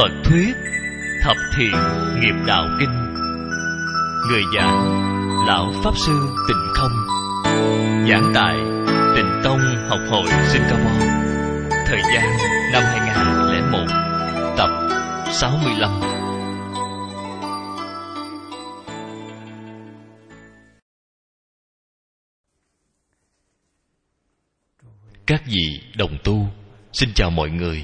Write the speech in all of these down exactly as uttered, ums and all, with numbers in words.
Phật thuyết Thập Thiện Nghiệp Đạo Kinh. Người giảng Lão Pháp Sư Tịnh Không. Giảng tại Tịnh Tông Học Hội Singapore. Thời gian năm hai nghìn lẻ một. Tập sáu mươi lăm. Các vị đồng tu, xin chào mọi người.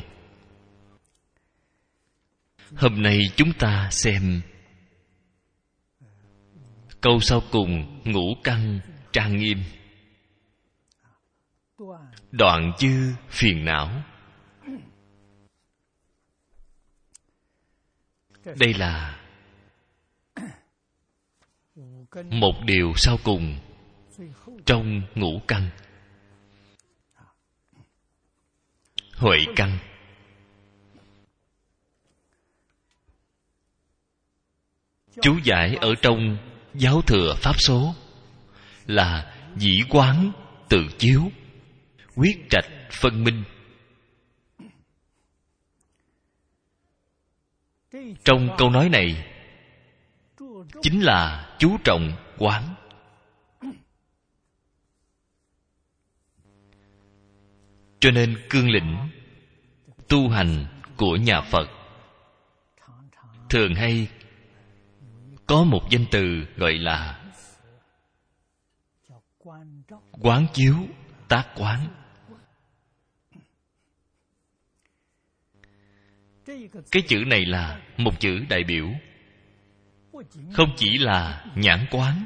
Hôm nay chúng ta xem câu sau cùng ngũ căn trang nghiêm. Đoạn chư phiền não. Đây là một điều sau cùng trong ngũ căn. Huệ căn. Chú giải ở trong Giáo Thừa Pháp Số là dĩ quán tự chiếu, quyết trạch phân minh. Trong câu nói này chính là chú trọng quán. Cho nên cương lĩnh tu hành của nhà Phật thường hay có một danh từ gọi là quán chiếu tác quán. Cái chữ này là một chữ đại biểu, không chỉ là nhãn quán,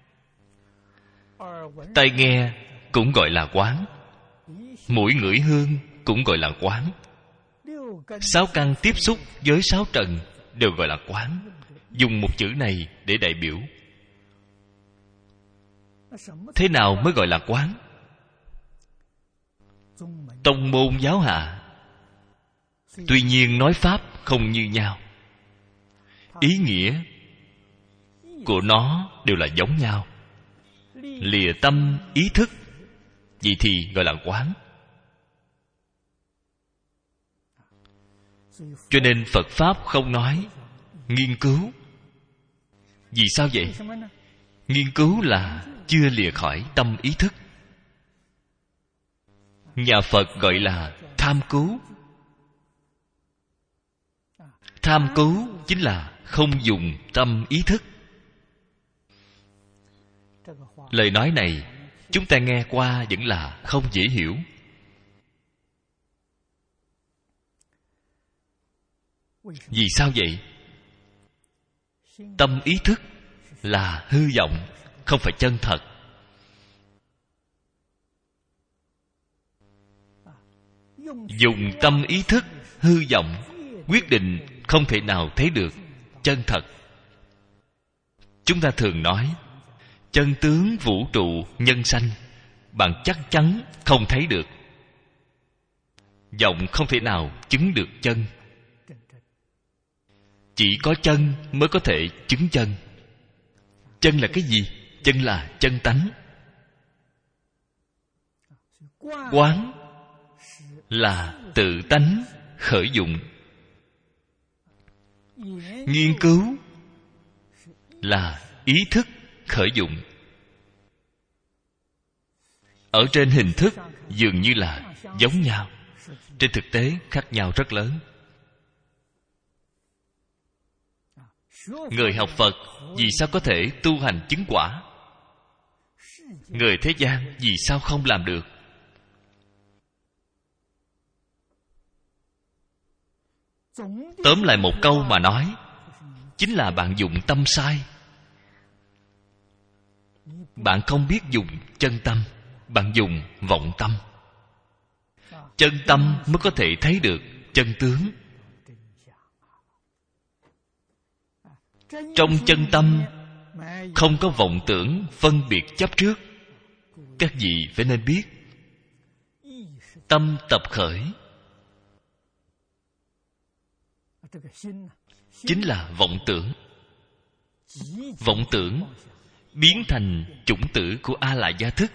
tai nghe cũng gọi là quán, mũi ngửi hương cũng gọi là quán, sáu căn tiếp xúc với sáu trần đều gọi là quán. Dùng một chữ này để đại biểu. Thế nào mới gọi là quán? Tông môn giáo hạ tuy nhiên nói pháp không như nhau, ý nghĩa của nó đều là giống nhau, lìa tâm ý thức, vậy thì gọi là quán. Cho nên Phật Pháp không nói nghiên cứu. Vì sao vậy? Nghiên cứu là chưa lìa khỏi tâm ý thức. Nhà Phật gọi là tham cứu. Tham cứu chính là không dùng tâm ý thức. Lời nói này chúng ta nghe qua vẫn là không dễ hiểu. Vì sao vậy? Tâm ý thức là hư vọng, không phải chân thật. Dùng tâm ý thức hư vọng quyết định không thể nào thấy được chân thật. Chúng ta thường nói chân tướng vũ trụ nhân sanh, bạn chắc chắn không thấy được. Vọng không thể nào chứng được chân. Chỉ có chân mới có thể chứng chân. Chân là cái gì? Chân là chân tánh. Quán là tự tánh khởi dụng. Nghiên cứu là ý thức khởi dụng. Ở trên hình thức dường như là giống nhau, trên thực tế khác nhau rất lớn. Người học Phật vì sao có thể tu hành chứng quả? Người thế gian vì sao không làm được? Tóm lại một câu mà nói, chính là bạn dụng tâm sai. Bạn không biết dùng chân tâm, bạn dùng vọng tâm. Chân tâm mới có thể thấy được chân tướng. Trong chân tâm không có vọng tưởng phân biệt chấp trước. Các vị phải nên biết, tâm tập khởi chính là vọng tưởng. Vọng tưởng biến thành chủng tử của A Lại Gia thức.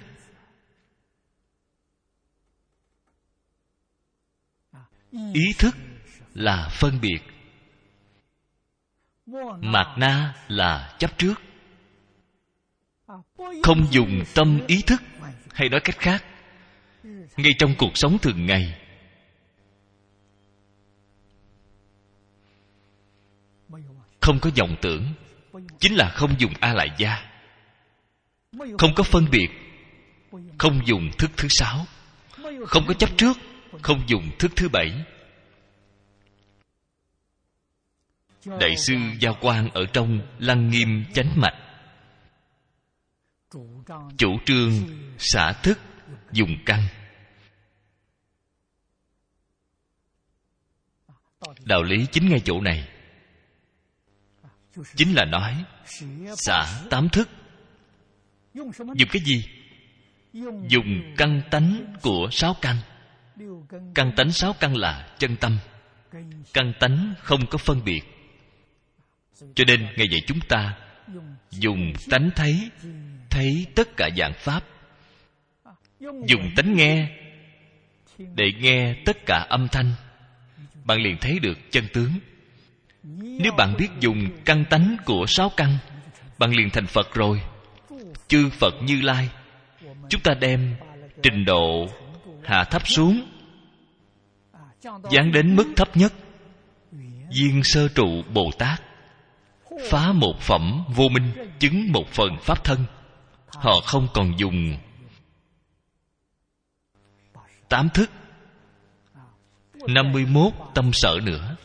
Ý thức là phân biệt, Mạt na là chấp trước. Không dùng tâm ý thức, hay nói cách khác, ngay trong cuộc sống thường ngày, không có vọng tưởng, chính là không dùng a lại gia. Không có phân biệt, không dùng thức thứ sáu. Không có chấp trước, không dùng thức thứ bảy. Đại sư Giao Quang ở trong Lăng Nghiêm Chánh Mạch chủ trương xả thức dùng căn. Đạo lý chính ngay chỗ này, chính là nói xả tám thức. Dùng cái gì? Dùng căn tánh của sáu căn. Căn tánh sáu căn là chân tâm. Căn tánh không có phân biệt. Cho nên ngày dạy chúng ta dùng tánh thấy, thấy tất cả dạng pháp. Dùng tánh nghe, để nghe tất cả âm thanh. Bạn liền thấy được chân tướng. Nếu bạn biết dùng căn tánh của sáu căn, bạn liền thành Phật rồi. Chư Phật Như Lai, chúng ta đem trình độ hạ thấp xuống, giáng đến mức thấp nhất. Viên Sơ Trụ Bồ Tát phá một phẩm vô minh, chứng một phần pháp thân. Họ không còn dùng tám thức, năm mươi mốt tâm sở nữa.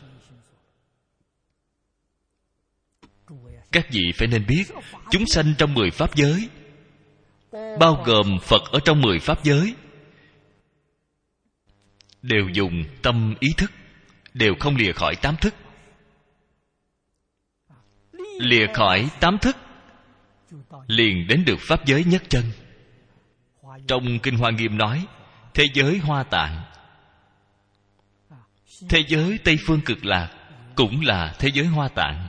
Các vị phải nên biết, chúng sanh trong mười pháp giới, bao gồm Phật ở trong mười pháp giới, đều dùng tâm ý thức, đều không lìa khỏi tám thức. Lìa khỏi tám thức, liền đến được pháp giới nhất chân. Trong Kinh Hoa Nghiêm nói, thế giới Hoa Tạng, thế giới Tây Phương Cực Lạc cũng là thế giới Hoa Tạng.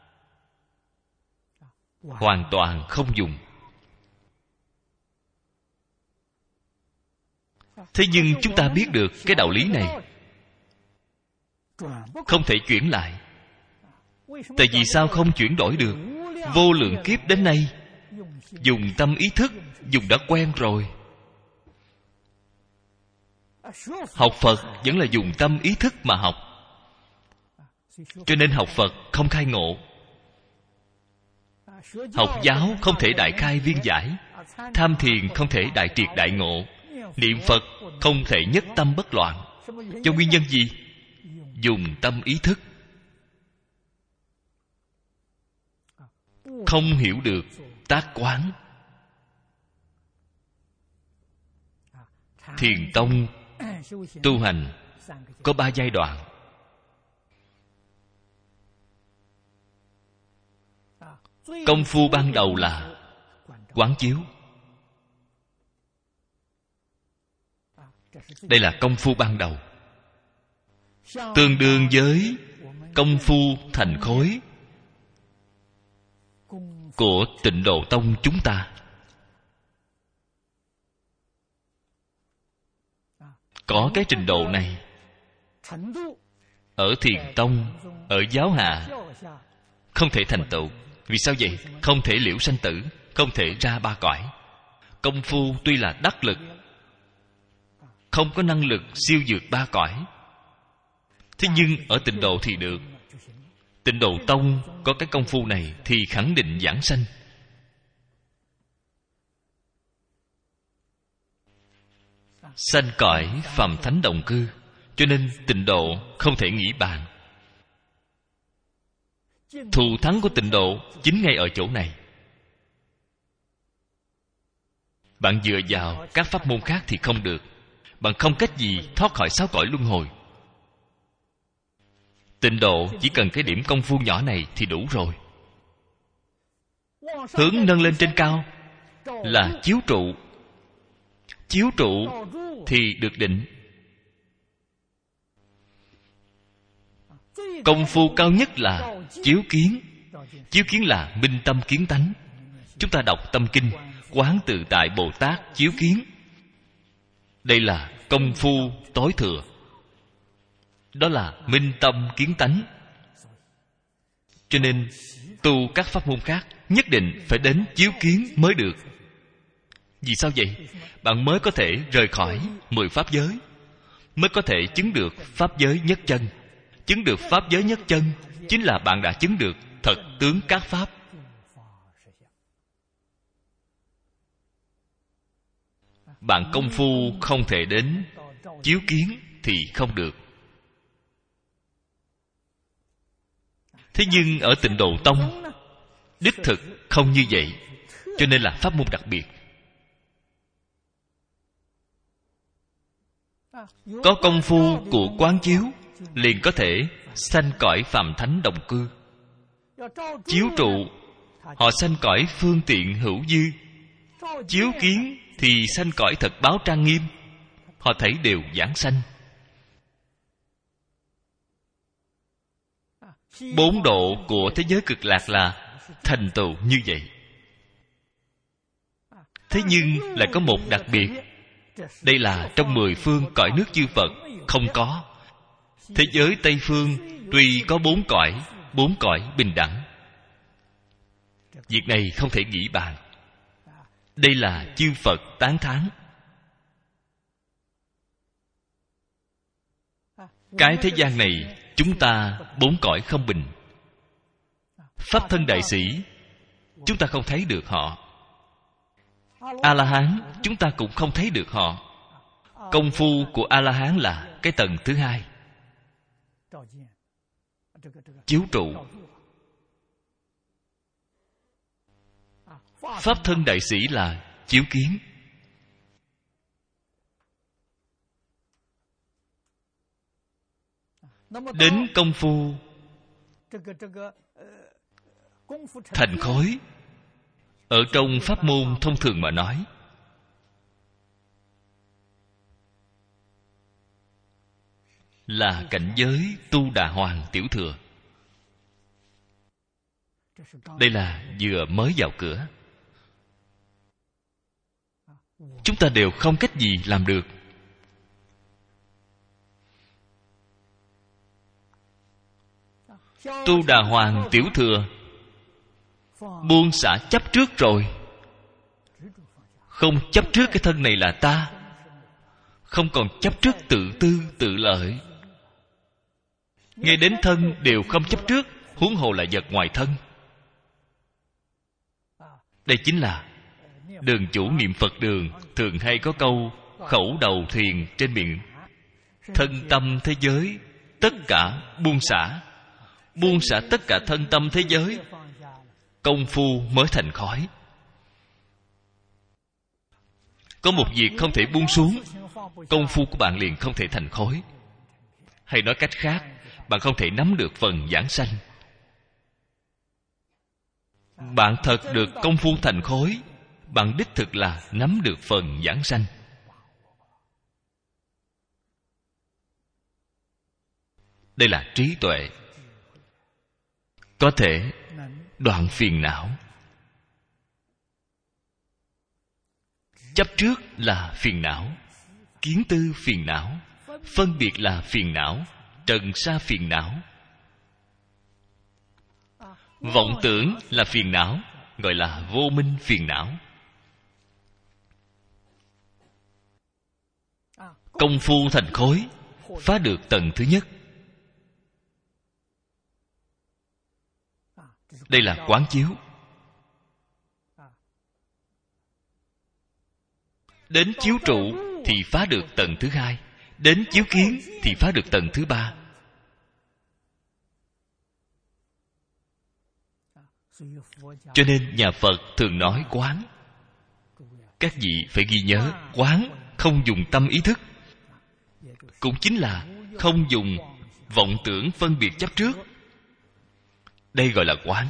Hoàn toàn không dùng. Thế nhưng chúng ta biết được cái đạo lý này, không thể chuyển lại. Tại vì sao không chuyển đổi được? Vô lượng kiếp đến nay, dùng tâm ý thức, dùng đã quen rồi. Học Phật vẫn là dùng tâm ý thức mà học. Cho nên học Phật không khai ngộ. Học giáo không thể đại khai viên giải. Tham thiền không thể đại triệt đại ngộ. Niệm Phật không thể nhất tâm bất loạn. Do nguyên nhân gì? Dùng tâm ý thức. Không hiểu được tác quán. Thiền tông tu hành có ba giai đoạn. Công phu ban đầu là quán chiếu. Đây là công phu ban đầu, tương đương với công phu thành khối của Tịnh Độ Tông chúng ta. Có cái trình độ này ở Thiền Tông, ở giáo hạ không thể thành tựu. Vì sao vậy? Không thể liễu sanh tử, không thể ra ba cõi. Công phu tuy là đắc lực, không có năng lực siêu vượt ba cõi. Thế nhưng ở Tịnh Độ thì được. Tịnh Độ Tông có cái công phu này thì khẳng định giảng sanh. Sanh cõi phàm thánh đồng cư. Cho nên Tịnh Độ không thể nghĩ bàn. Thù thắng của Tịnh Độ chính ngay ở chỗ này. Bạn dựa vào các pháp môn khác thì không được. Bạn không cách gì thoát khỏi sáu cõi luân hồi. Tịnh Độ chỉ cần cái điểm công phu nhỏ này thì đủ rồi. Hướng nâng lên trên cao là chiếu trụ. Chiếu trụ thì được định. Công phu cao nhất là chiếu kiến. Chiếu kiến là minh tâm kiến tánh. Chúng ta đọc tâm kinh, Quán Tự Tại Bồ Tát chiếu kiến. Đây là công phu tối thừa. Đó là minh tâm kiến tánh. Cho nên tu các pháp môn khác nhất định phải đến chiếu kiến mới được. Vì sao vậy? Bạn mới có thể rời khỏi mười pháp giới, mới có thể chứng được pháp giới nhất chân. Chứng được pháp giới nhất chân chính là bạn đã chứng được thật tướng các pháp. Bạn công phu không thể đến chiếu kiến thì không được. Thế nhưng ở Tịnh Độ Tông đích thực không như vậy, cho nên là pháp môn đặc biệt. Có công phu của quán chiếu liền có thể sanh cõi phàm thánh đồng cư. Chiếu trụ, họ sanh cõi phương tiện hữu dư. Chiếu kiến thì sanh cõi thật báo trang nghiêm. Họ thấy đều giảng sanh. Bốn độ của thế giới cực lạc là thành tựu như vậy. Thế nhưng lại có một đặc biệt. Đây là trong mười phương cõi nước chư Phật không có. Thế giới Tây Phương tuy có bốn cõi, bốn cõi bình đẳng. Việc này không thể nghĩ bàn. Đây là chư Phật tán thán. Cái thế gian này chúng ta bốn cõi không bình. Pháp thân đại sĩ chúng ta không thấy được họ. A-la-hán chúng ta cũng không thấy được họ. Công phu của A-la-hán là cái tầng thứ hai, chiếu trụ. Pháp thân đại sĩ là chiếu kiến. Đến công phu thành khối, ở trong pháp môn thông thường mà nói, là cảnh giới Tu Đà Hoàng tiểu thừa. Đây là vừa mới vào cửa. Chúng ta đều không cách gì làm được. Tu Đà Hoàng tiểu thừa buông xả chấp trước rồi. Không chấp trước cái thân này là ta, không còn chấp trước tự tư tự lợi. Ngay đến thân đều không chấp trước, huống hồ là vật ngoài thân. Đây chính là đường chủ niệm Phật đường thường hay có câu khẩu đầu thuyền trên miệng: thân tâm thế giới tất cả buông xả. Buông xả tất cả thân tâm thế giới, công phu mới thành khói. Có một việc không thể buông xuống, công phu của bạn liền không thể thành khói. Hay nói cách khác, bạn không thể nắm được phần giảng sanh. Bạn thật được công phu thành khối, bạn đích thực là nắm được phần giảng sanh. Đây là trí tuệ, có thể đoạn phiền não. Chấp trước là phiền não, kiến tư phiền não, phân biệt là phiền não, trần sa phiền não, vọng tưởng là phiền não, gọi là vô minh phiền não. Công phu thành khối, phá được tầng thứ nhất. Đây là quán chiếu. Đến chiếu trụ thì phá được tầng thứ hai. Đến chiếu kiến thì phá được tầng thứ ba. Cho nên nhà Phật thường nói quán. Các vị phải ghi nhớ, quán không dùng tâm ý thức, cũng chính là không dùng vọng tưởng phân biệt chấp trước. Đây gọi là quán.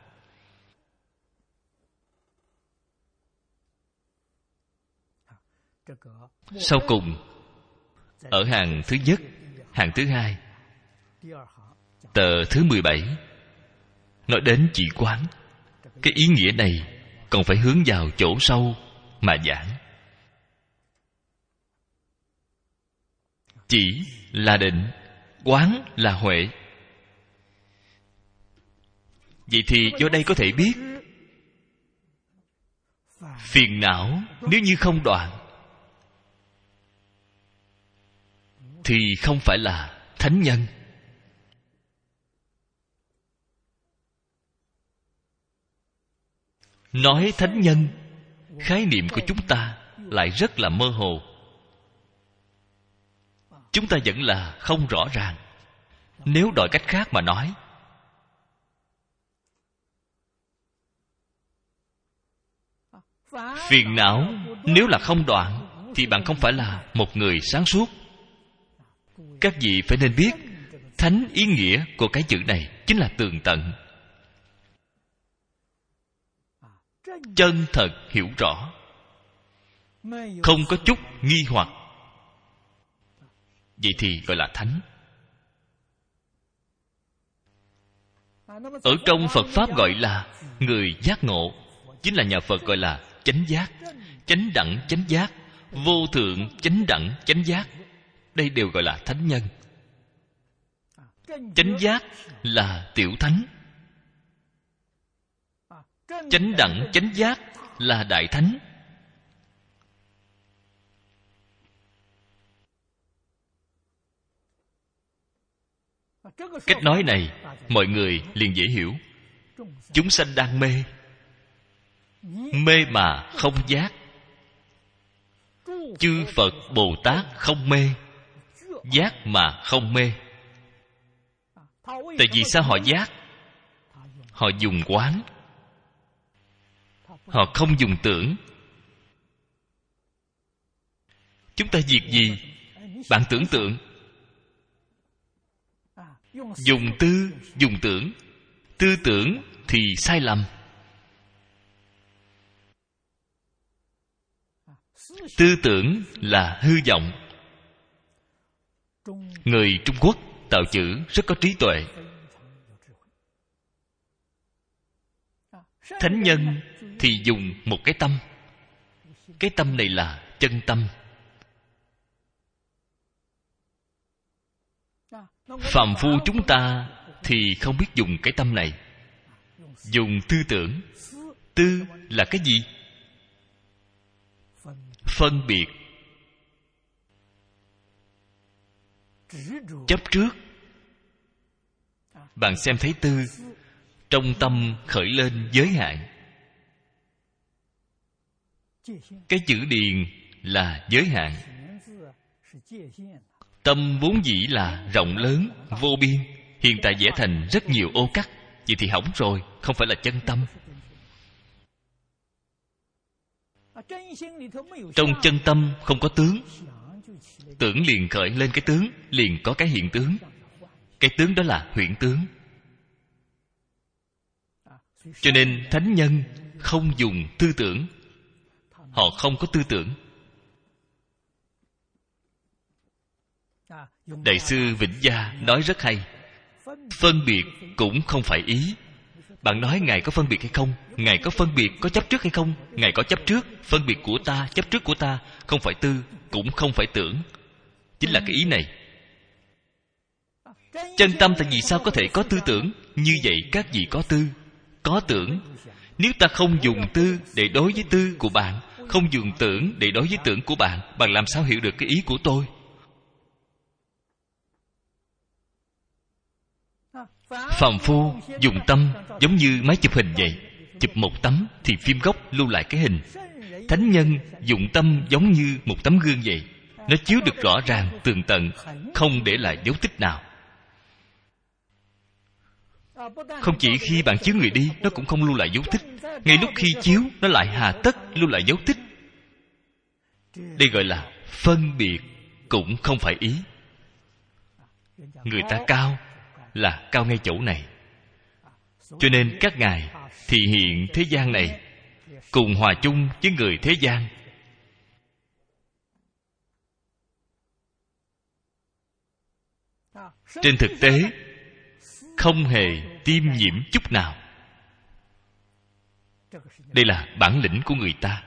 Sau cùng, ở hàng thứ nhất, hàng thứ hai, tờ thứ mười bảy, nói đến chỉ quán. Cái ý nghĩa này còn phải hướng vào chỗ sâu mà giảng. Chỉ là định, quán là huệ. Vậy thì do đây có thể biết, phiền não nếu như không đoạn thì không phải là thánh nhân. Nói thánh nhân, khái niệm của chúng ta lại rất là mơ hồ. Chúng ta vẫn là không rõ ràng. Nếu đổi cách khác mà nói, phiền não nếu là không đoạn thì bạn không phải là một người sáng suốt. Các vị phải nên biết, thánh ý nghĩa của cái chữ này chính là tường tận, chân thật hiểu rõ, không có chút nghi hoặc. Vậy thì gọi là thánh. Ở trong Phật Pháp gọi là người giác ngộ, chính là nhà Phật gọi là chánh giác, chánh đẳng chánh giác, vô thượng chánh đẳng chánh giác. Đây đều gọi là thánh nhân. Chánh giác là tiểu thánh, chánh đẳng chánh giác là đại thánh. Cách nói này mọi người liền dễ hiểu. Chúng sanh đang mê, mê mà không giác. Chư Phật Bồ Tát không mê, giác mà không mê. Tại vì sao họ giác? Họ dùng quán, họ không dùng tưởng. Chúng ta việc gì? Bạn tưởng tượng. Dùng tư, dùng tưởng. Tư tưởng thì sai lầm. Tư tưởng là hư vọng. Người Trung Quốc tạo chữ rất có trí tuệ. Thánh nhân thì dùng một cái tâm. Cái tâm này là chân tâm. Phàm phu chúng ta thì không biết dùng cái tâm này. Dùng tư tưởng. Tư là cái gì? Phân biệt, chấp trước. Bạn xem thấy tư, trong tâm khởi lên giới hạn. Cái chữ điền là giới hạn. Tâm vốn dĩ là rộng lớn, vô biên. Hiện tại vẽ thành rất nhiều ô cắt. Vậy thì hỏng rồi, không phải là chân tâm. Trong chân tâm không có tướng. Tưởng liền khởi lên cái tướng, liền có cái hiện tướng. Cái tướng đó là huyễn tướng. Cho nên thánh nhân không dùng tư tưởng. Họ không có tư tưởng. Đại sư Vĩnh Gia nói rất hay. Phân biệt cũng không phải ý. Bạn nói Ngài có phân biệt hay không? Ngài có phân biệt, có chấp trước hay không? Ngài có chấp trước, phân biệt của ta, chấp trước của ta. Không phải tư, cũng không phải tưởng. Chính là cái ý này. Chân tâm tại vì sao có thể có tư tưởng? Như vậy các vị có tư, có tưởng. Nếu ta không dùng tư để đối với tư của bạn, không dùng tưởng để đối với tưởng của bạn, bạn làm sao hiểu được cái ý của tôi? Phàm phu dùng tâm giống như máy chụp hình vậy. Chụp một tấm thì phim gốc lưu lại cái hình. Thánh nhân dụng tâm giống như một tấm gương vậy. Nó chiếu được rõ ràng, tường tận, không để lại dấu tích nào. Không chỉ khi bạn chiếu người đi, nó cũng không lưu lại dấu tích. Ngay lúc khi chiếu, nó lại hà tất lưu lại dấu tích. Đây gọi là phân biệt, cũng không phải ý. Người ta cao là cao ngay chỗ này. Cho nên các ngài thị hiện thế gian này, cùng hòa chung với người thế gian. Trên thực tế không hề tiêm nhiễm chút nào. Đây là bản lĩnh của người ta.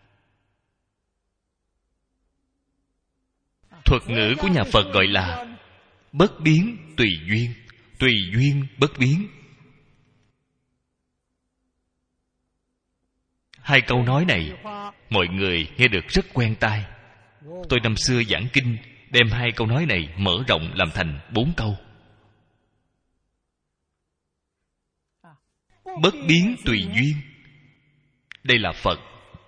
Thuật ngữ của nhà Phật gọi là bất biến tùy duyên. Tùy duyên bất biến. Hai câu nói này mọi người nghe được rất quen tai. Tôi năm xưa giảng kinh đem hai câu nói này mở rộng làm thành bốn câu. Bất biến tùy duyên, đây là Phật.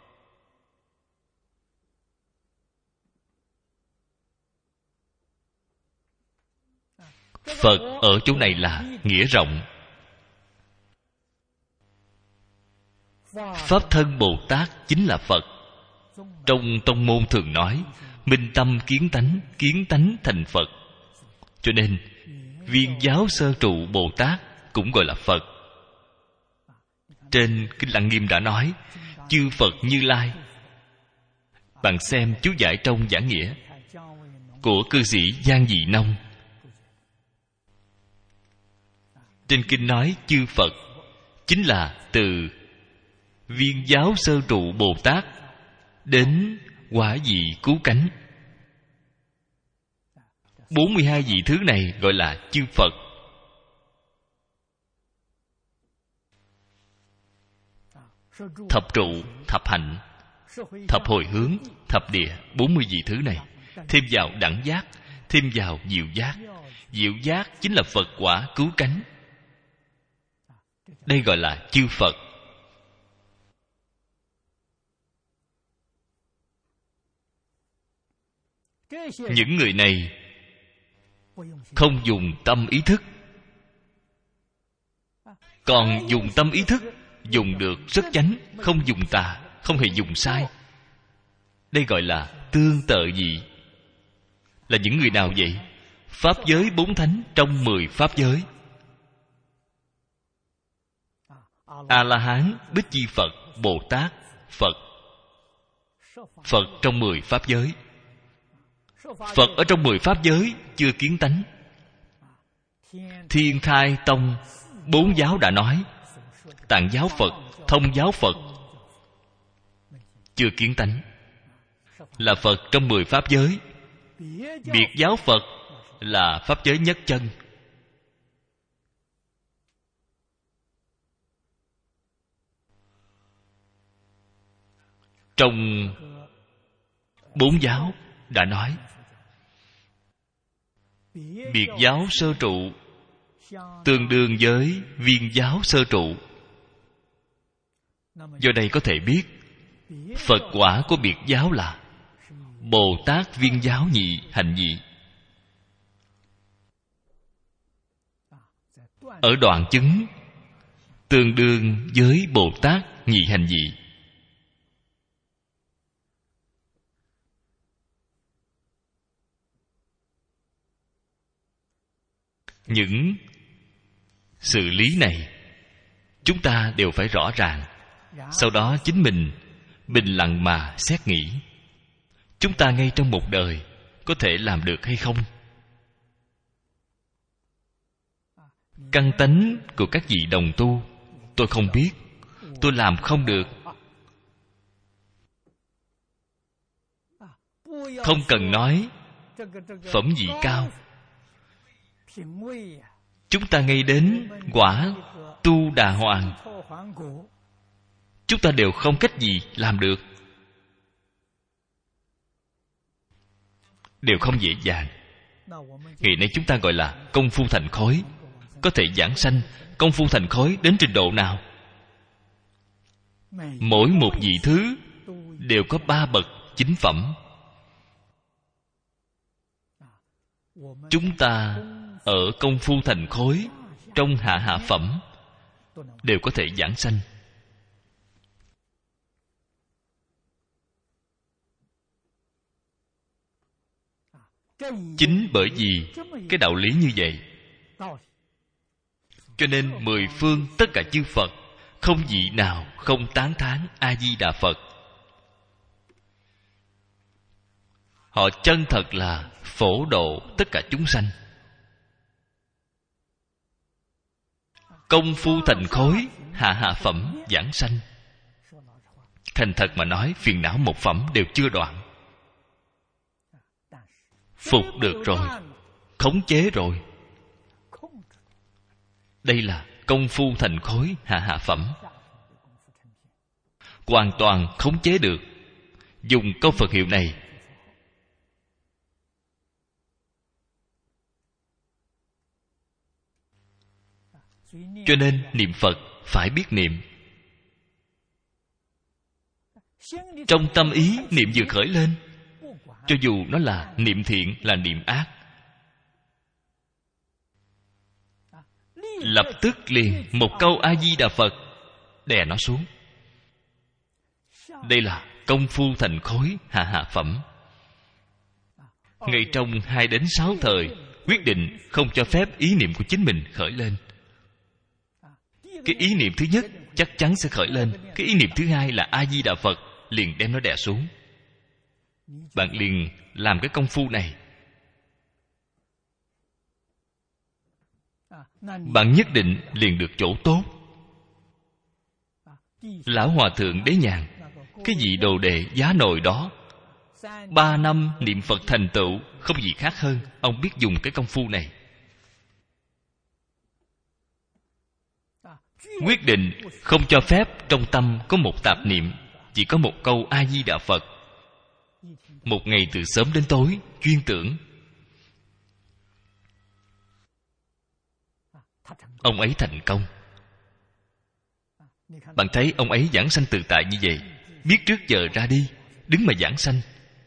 Phật ở chỗ này là nghĩa rộng. Pháp thân Bồ Tát chính là Phật. Trong tông môn thường nói minh tâm kiến tánh, kiến tánh thành Phật. Cho nên Viên Giáo Sơ Trụ Bồ Tát cũng gọi là Phật. Trên Kinh Lăng Nghiêm đã nói chư Phật Như Lai. Bạn xem chú giải trong giảng nghĩa của cư sĩ Giang Dị Nông. Trên kinh nói chư Phật chính là từ Viên Giáo Sơ Trụ Bồ Tát đến Quả Vị Cứu Cánh. bốn mươi hai vị thứ này gọi là chư Phật. Thập trụ, thập hạnh, thập hồi hướng, thập địa, bốn mươi vị thứ này thêm vào đẳng giác, thêm vào diệu giác. Diệu giác chính là Phật quả cứu cánh. Đây gọi là chư Phật. Những người này không dùng tâm ý thức, còn dùng tâm ý thức dùng được rất chánh, không dùng tà, không hề dùng sai. Đây gọi là tương tự dị. Là những người nào vậy? Pháp giới bốn thánh trong mười pháp giới. A-la-hán, Bích Chi Phật, Bồ Tát, Phật. Phật trong mười pháp giới. Phật ở trong mười pháp giới chưa kiến tánh. Thiên Khai Tông bốn giáo đã nói Tạng giáo Phật, Thông giáo Phật chưa kiến tánh, là Phật trong mười pháp giới. Biệt giáo Phật là pháp giới nhất chân. Trong bốn giáo đã nói biệt giáo sơ trụ tương đương với viên giáo sơ trụ. Do đây có thể biết Phật quả của biệt giáo là Bồ Tát viên giáo nhị hành nhị. Ở đoạn chứng tương đương với Bồ Tát nhị hành nhị. Những sự lý này chúng ta đều phải rõ ràng. Sau đó chính mình bình lặng mà xét nghĩ, chúng ta ngay trong một đời có thể làm được hay không? Căn tánh của các vị đồng tu tôi không biết, tôi làm không được. Không cần nói phẩm vị cao, chúng ta ngay đến quả tu đà hoàng, chúng ta đều không cách gì làm được, đều không dễ dàng. Ngày nay chúng ta gọi là công phu thành khối, có thể giảng sanh. Công phu thành khối đến trình độ nào? Mỗi một vị thứ đều có ba bậc chính phẩm. Chúng ta ở công phu thành khối trong hạ hạ phẩm đều có thể giảng sanh. Chính bởi vì cái đạo lý như vậy, cho nên mười phương tất cả chư Phật không vị nào không tán thán A Di Đà Phật. Họ chân thật là phổ độ tất cả chúng sanh. Công phu thành khối hạ hạ phẩm giảng sanh. Thành thật mà nói, phiền não một phẩm đều chưa đoạn. Phục được rồi, khống chế rồi. Đây là công phu thành khối hạ hạ phẩm. hoàn toàn khống chế được. Dùng câu Phật hiệu này, cho nên niệm Phật phải biết niệm. Trong tâm ý niệm vừa khởi lên, cho dù nó là niệm thiện, là niệm ác, lập tức liền một câu A Di Đà Phật đè nó xuống. Đây là công phu thành khối hạ hạ phẩm. Ngay trong hai đến sáu thời, quyết định không cho phép ý niệm của chính mình khởi lên. Cái ý niệm thứ nhất chắc chắn sẽ khởi lên. Cái ý niệm thứ hai là A Di Đà Phật, liền đem nó đè xuống. Bạn liền làm cái công phu này, bạn nhất định liền được chỗ tốt. Lão Hòa Thượng Đế Nhàn, cái vị đồ đệ giá nồi đó, ba năm niệm Phật thành tựu, không gì khác hơn. Ông biết dùng cái công phu này, quyết định không cho phép trong tâm có một tạp niệm, chỉ có một câu A Di Đà Phật. Một ngày từ sớm đến tối chuyên tưởng. Ông ấy thành công. Bạn thấy ông ấy giảng sanh tự tại như vậy, biết trước giờ ra đi, đứng mà giảng sanh.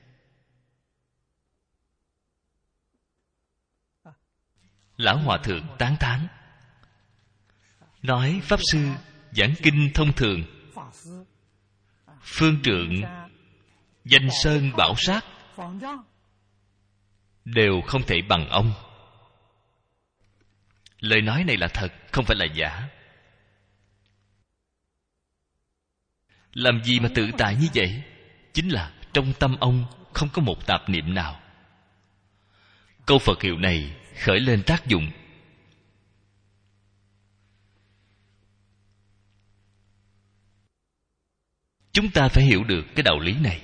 Lão Hòa Thượng tán thán, nói Pháp Sư giảng kinh thông thường, phương trượng, danh sơn bảo sát đều không thể bằng ông. Lời nói này là thật, không phải là giả. Làm gì mà tự tại như vậy? Chính là trong tâm ông không có một tạp niệm nào. Câu Phật hiệu này khởi lên tác dụng. Chúng ta phải hiểu được cái đạo lý này.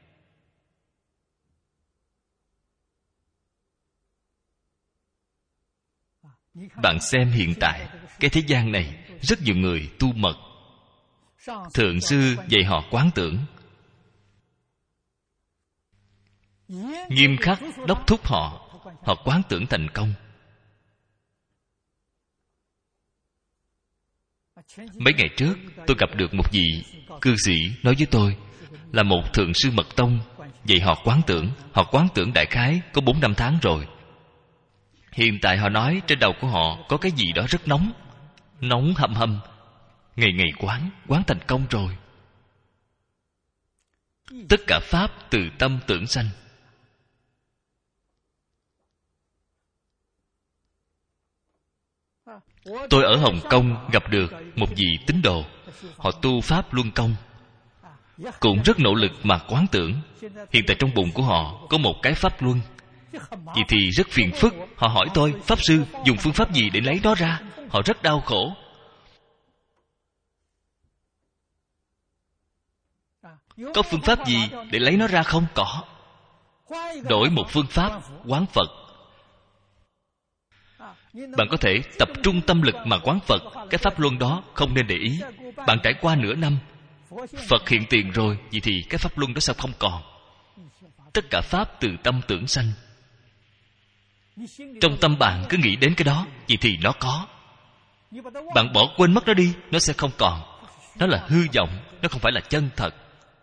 Bạn xem hiện tại cái thế gian này, rất nhiều người tu mật. Thượng sư dạy họ quán tưởng, nghiêm khắc đốc thúc họ, họ quán tưởng thành công. Mấy ngày trước tôi gặp được một vị cư sĩ nói với tôi là một thượng sư mật tông dạy họ quán tưởng. Họ quán tưởng đại khái có bốn năm tháng rồi. Hiện tại họ nói trên đầu của họ có cái gì đó rất nóng, nóng hầm hầm, ngày ngày quán, quán thành công rồi. Tất cả pháp từ tâm tưởng sanh. Tôi ở Hồng Kông gặp được một vị tín đồ, họ tu pháp luân công, cũng rất nỗ lực mà quán tưởng. Hiện tại trong bụng của họ có một cái pháp luân. Vậy thì rất phiền phức. Họ hỏi tôi, Pháp Sư dùng phương pháp gì để lấy nó ra? Họ rất đau khổ. Có phương pháp gì để lấy nó ra không? Có. Đổi một phương pháp quán Phật. Bạn có thể tập trung tâm lực mà quán Phật. Cái pháp luân đó không nên để ý. Bạn trải qua nửa năm, Phật hiện tiền rồi, vậy thì cái pháp luân đó sao không còn? Tất cả pháp từ tâm tưởng sanh. Trong tâm bạn cứ nghĩ đến cái đó, vậy thì nó có. Bạn bỏ quên mất nó đi, nó sẽ không còn. Nó là hư vọng, nó không phải là chân thật.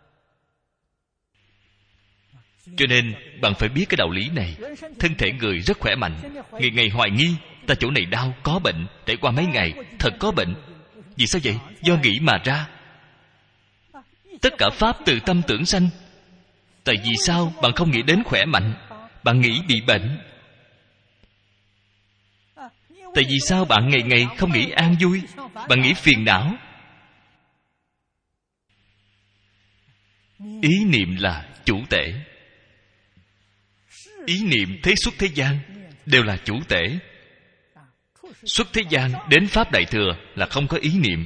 Cho nên bạn phải biết cái đạo lý này. Thân thể người rất khỏe mạnh, ngày ngày hoài nghi ta chỗ này đau, có bệnh. Trải qua mấy ngày, thật có bệnh. Vì sao vậy? Do nghĩ mà ra. Tất cả pháp từ tâm tưởng sanh. Tại vì sao bạn không nghĩ đến khỏe mạnh? Bạn nghĩ bị bệnh. Tại vì sao bạn ngày ngày không nghĩ an vui? Bạn nghĩ phiền não. Ý niệm là chủ tể. Ý niệm thế xuất thế gian đều là chủ tể. Xuất thế gian đến Pháp Đại Thừa là không có ý niệm.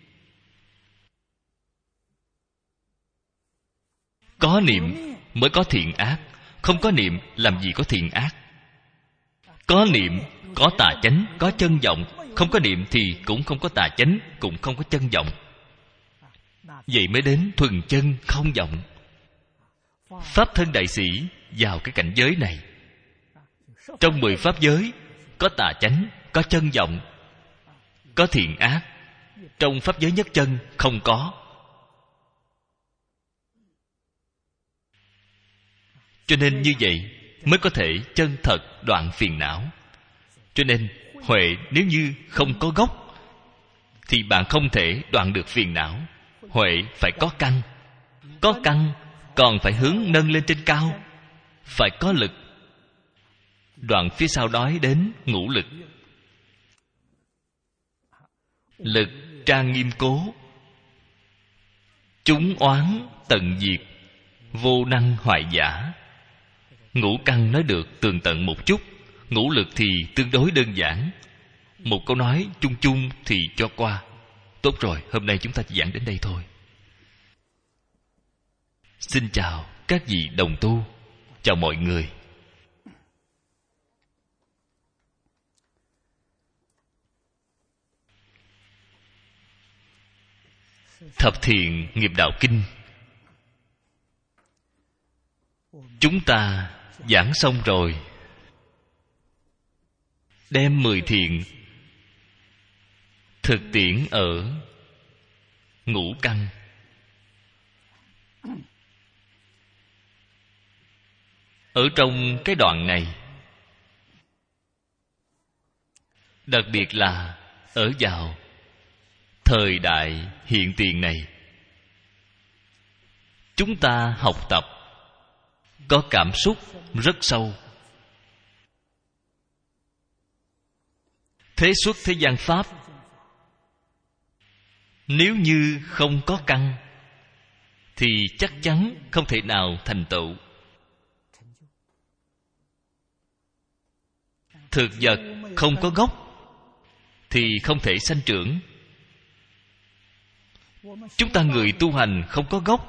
Có niệm mới có thiện ác. Không có niệm làm gì có thiện ác. Có niệm có tà chánh, có chân vọng. Không có niệm thì cũng không có tà chánh, cũng không có chân vọng. vậy mới đến thuần chân không vọng. Pháp thân đại sĩ vào cái cảnh giới này. Trong mười pháp giới có tà chánh, có chân vọng, có thiện ác. Trong pháp giới nhất chân không có. Cho nên như vậy mới có thể chân thật đoạn phiền não. Cho nên huệ nếu như không có gốc thì bạn không thể đoạn được phiền não. Huệ phải có căn. Có căn còn phải hướng nâng lên trên cao. Phải có lực. Đoạn phía sau nói đến ngũ lực. Lực trang nghiêm cố, chúng oán tận diệt, vô năng hoại giả. Ngũ căn nói được tường tận một chút. Ngũ lực thì tương đối đơn giản. Một câu nói chung chung thì cho qua. Tốt rồi, hôm nay chúng ta chỉ giảng đến đây thôi. Xin chào các vị đồng tu. Chào mọi người. Thập thiện nghiệp đạo kinh chúng ta giảng xong rồi. Đem mười thiện thực tiễn ở ngũ căn. Ở trong cái đoạn này, đặc biệt là ở vào thời đại hiện tiền này, chúng ta học tập có cảm xúc rất sâu. Thế xuất thế gian pháp, nếu như không có căn thì chắc chắn không thể nào thành tựu. Thực vật không có gốc thì không thể sanh trưởng. Chúng ta người tu hành không có gốc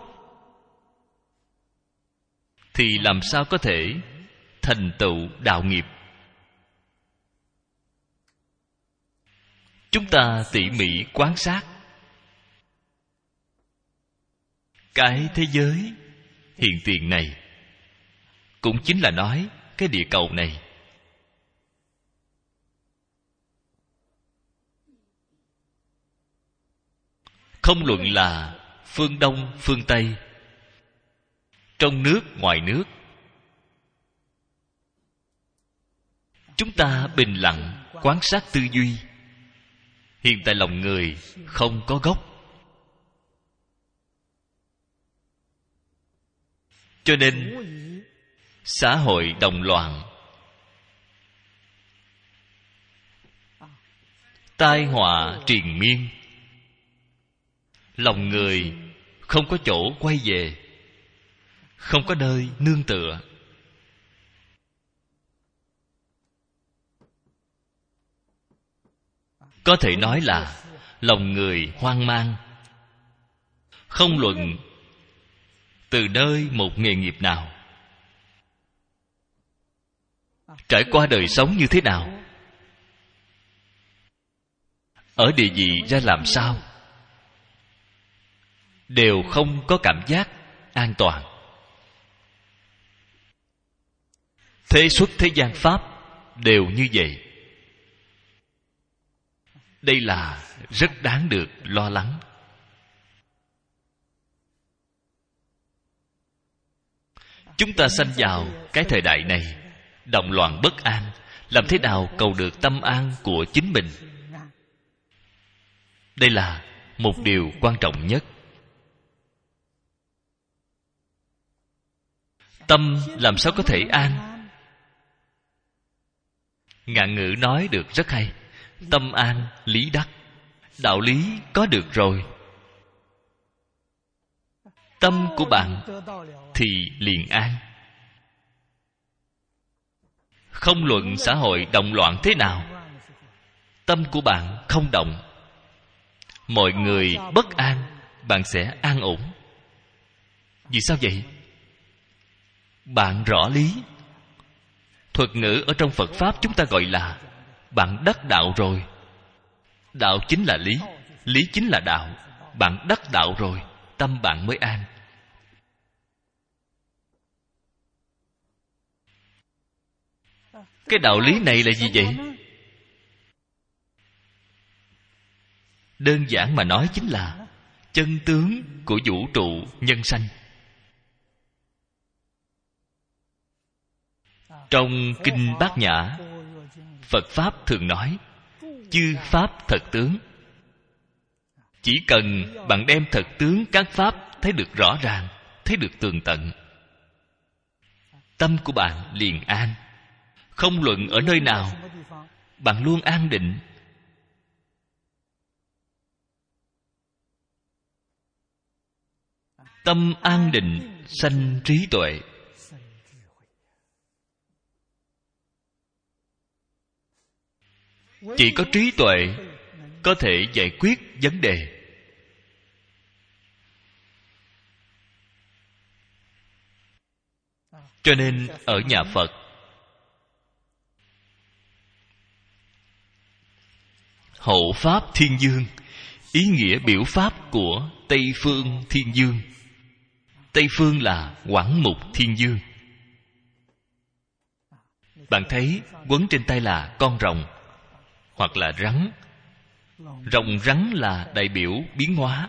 thì làm sao có thể thành tựu đạo nghiệp? Chúng ta tỉ mỉ quan sát cái thế giới hiện tiền này, cũng chính là nói cái địa cầu này. Không luận là phương Đông, phương Tây, trong nước, ngoài nước, chúng ta bình lặng quan sát tư duy. Hiện tại lòng người không có gốc, cho nên xã hội động loạn, tai họa triền miên. Lòng người không có chỗ quay về, không có nơi nương tựa. Có thể nói là lòng người hoang mang. Không luận từ nơi một nghề nghiệp nào, trải qua đời sống như thế nào, ở địa vị ra làm sao, đều không có cảm giác an toàn. Thế xuất thế gian pháp đều như vậy. Đây là rất đáng được lo lắng. Chúng ta sanh vào cái thời đại này động loạn bất an, làm thế nào cầu được tâm an của chính mình? Đây là một điều quan trọng nhất. Tâm làm sao có thể an? Ngạn ngữ nói được rất hay. Tâm an lý đắc. Đạo lý có được rồi, tâm của bạn thì liền an. Không luận xã hội động loạn thế nào, tâm của bạn không động, mọi người bất an, bạn sẽ an ổn. Vì sao vậy? Bạn rõ lý. Thuật ngữ ở trong Phật Pháp chúng ta gọi là bạn đắc đạo rồi. Đạo chính là lý, lý chính là đạo. bạn đắc đạo rồi, tâm bạn mới an. Cái đạo lý này là gì vậy? Đơn giản mà nói chính là chân tướng của vũ trụ nhân sanh. Trong Kinh Bát Nhã, Phật Pháp thường nói chư Pháp thật tướng. Chỉ cần bạn đem thật tướng các Pháp thấy được rõ ràng, thấy được tường tận, tâm của bạn liền an. Không luận ở nơi nào, bạn luôn an định. Tâm an định sanh trí tuệ. Chỉ có trí tuệ có thể giải quyết vấn đề. Cho nên ở nhà Phật, hộ pháp thiên dương, ý nghĩa biểu pháp của Tây Phương Thiên Dương. Tây Phương là Quảng Mục Thiên Dương. Bạn thấy quấn trên tay là con rồng hoặc là rắn. Rồng rắn là đại biểu biến hóa.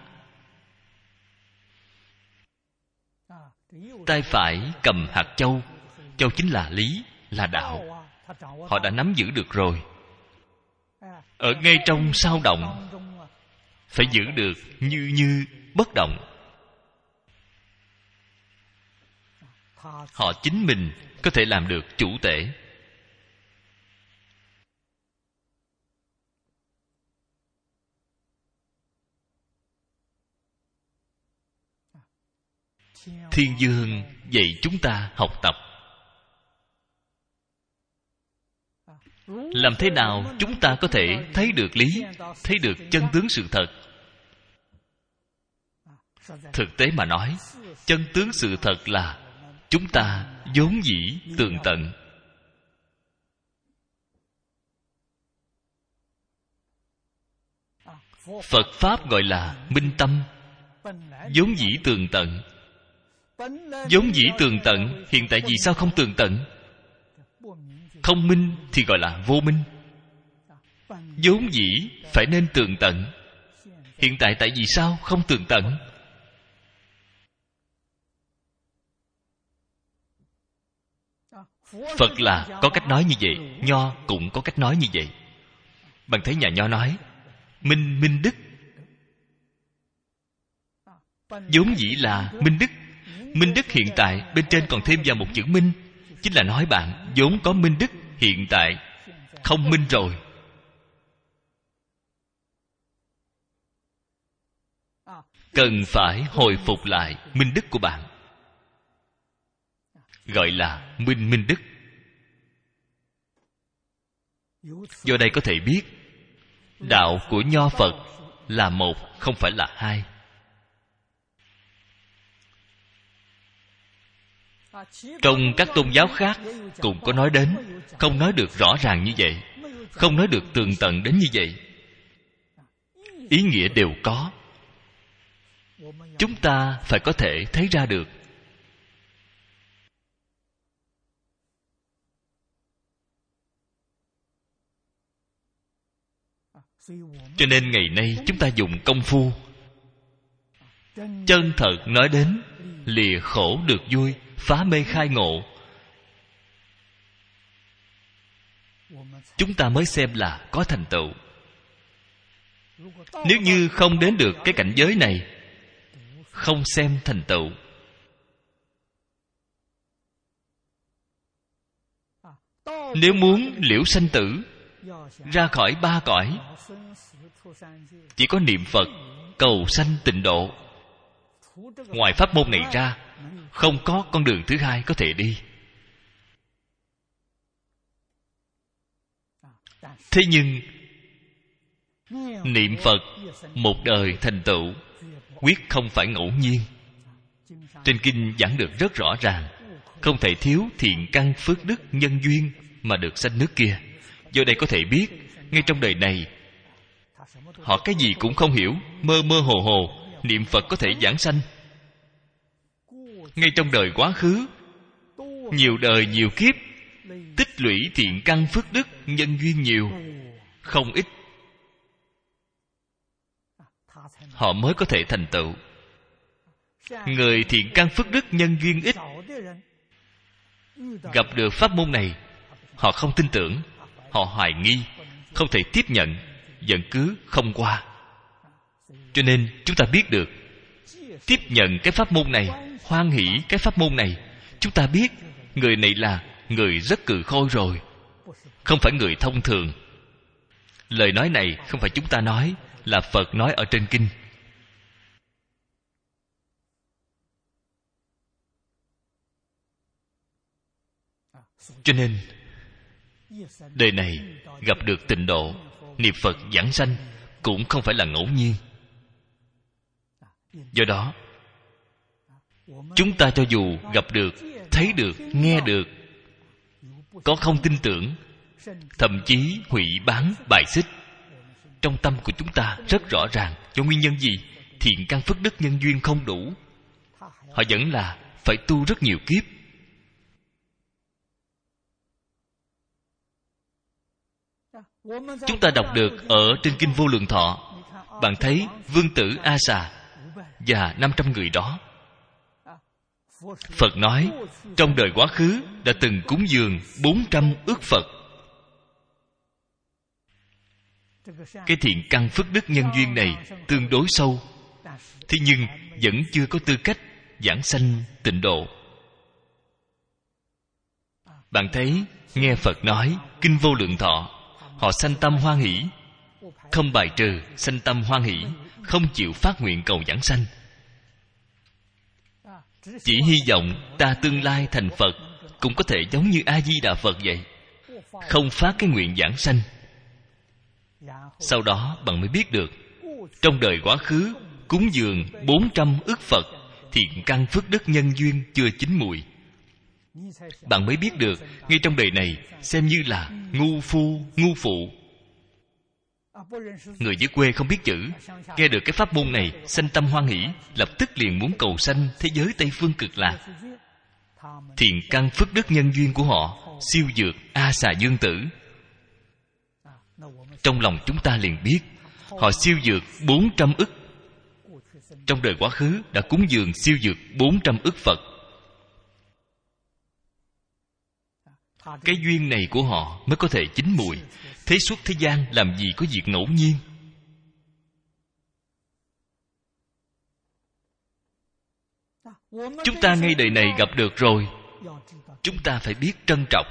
Tay phải cầm hạt châu. Châu chính là lý, là đạo. Họ đã nắm giữ được rồi. Ở ngay trong sao động, phải giữ được như như bất động. Họ chính mình có thể làm được chủ tể. Thiên Dương dạy chúng ta học tập. Làm thế nào chúng ta có thể thấy được lý, thấy được chân tướng sự thật? Thực tế mà nói, chân tướng sự thật là chúng ta vốn dĩ tường tận. Phật Pháp gọi là minh tâm. Vốn dĩ tường tận. Vốn dĩ tường tận, hiện tại vì sao không tường tận? Không minh thì gọi là vô minh. Vốn dĩ phải nên tường tận, hiện tại tại vì sao không tường tận? Phật là có cách nói như vậy, Nho cũng có cách nói như vậy. Bạn thấy nhà Nho nói minh minh đức, vốn dĩ là minh đức. Minh đức hiện tại bên trên còn thêm vào một chữ minh, chính là nói bạn vốn có minh đức, hiện tại không minh rồi. Cần phải hồi phục lại minh đức của bạn, gọi là minh minh đức. Do đây có thể biết đạo của Nho Phật là một, không phải là hai. Trong các tôn giáo khác cũng có nói đến, không nói được rõ ràng như vậy, không nói được tường tận đến như vậy. Ý nghĩa đều có. Chúng ta phải có thể thấy ra được. Cho nên ngày nay chúng ta dùng công phu chân thật nói đến lìa khổ được vui, phá mê khai ngộ, chúng ta mới xem là có thành tựu. Nếu như không đến được cái cảnh giới này, không xem thành tựu. Nếu muốn liễu sanh tử, ra khỏi ba cõi, chỉ có niệm Phật, cầu sanh tịnh độ. Ngoài pháp môn này ra, không có con đường thứ hai có thể đi. Thế nhưng niệm Phật một đời thành tựu quyết không phải ngẫu nhiên. Trên kinh giảng được rất rõ ràng, không thể thiếu thiện căn phước đức nhân duyên mà được sanh nước kia. Do đây có thể biết, ngay trong đời này họ cái gì cũng không hiểu, mơ mơ hồ hồ, niệm Phật có thể giảng sanh. Ngay trong đời quá khứ, nhiều đời nhiều kiếp, tích lũy thiện căn phước đức, nhân duyên nhiều, không ít, họ mới có thể thành tựu. Người thiện căn phước đức, nhân duyên ít, gặp được pháp môn này, họ không tin tưởng, họ hoài nghi, không thể tiếp nhận, vẫn cứ không qua. Cho nên chúng ta biết được, tiếp nhận cái pháp môn này, hoan hỷ cái pháp môn này, chúng ta biết người này là người rất cừ khôi rồi, không phải người thông thường. Lời nói này không phải chúng ta nói, là Phật nói ở trên kinh. Cho nên đời này gặp được tịnh độ, niệm Phật giảng sanh cũng không phải là ngẫu nhiên. Do đó, chúng ta cho dù gặp được, thấy được, nghe được, có không tin tưởng, thậm chí hủy bán bài xích, trong tâm của chúng ta rất rõ ràng. Do nguyên nhân gì? Thiện căn phước đức nhân duyên không đủ, họ vẫn là phải tu rất nhiều kiếp. Chúng ta đọc được ở trên kinh Vô Lượng Thọ, bạn thấy vương tử A Xà và năm trăm người đó, Phật nói trong đời quá khứ đã từng cúng dường bốn trăm ức Phật. Cái thiện căn phước đức nhân duyên này tương đối sâu, thế nhưng vẫn chưa có tư cách giảng sanh tịnh độ. Bạn thấy nghe Phật nói kinh Vô Lượng Thọ, họ sanh tâm hoan hỷ, không bài trừ, sanh tâm hoan hỷ, không chịu phát nguyện cầu giảng sanh, chỉ hy vọng ta tương lai thành Phật cũng có thể giống như A Di Đà Phật vậy, không phát cái nguyện giảng sanh. Sau đó bạn mới biết được, trong đời quá khứ cúng dường bốn trăm ức Phật, thiện căn phước đức nhân duyên chưa chín mùi. Bạn mới biết được, ngay trong đời này xem như là ngu phu, ngu phụ. Người dưới quê không biết chữ, nghe được cái pháp môn này, sanh tâm hoan hỷ, lập tức liền muốn cầu sanh thế giới Tây Phương Cực Lạc. Thiện căn phước đức nhân duyên của họ siêu vượt A Xà Dương Tử. Trong lòng chúng ta liền biết, họ siêu vượt bốn trăm ức. Trong đời quá khứ đã cúng dường siêu vượt bốn trăm ức Phật. Cái duyên này của họ mới có thể chín mùi. Thế suốt thế gian làm gì có việc ngẫu nhiên. Chúng ta ngay đời này gặp được rồi, chúng ta phải biết trân trọng.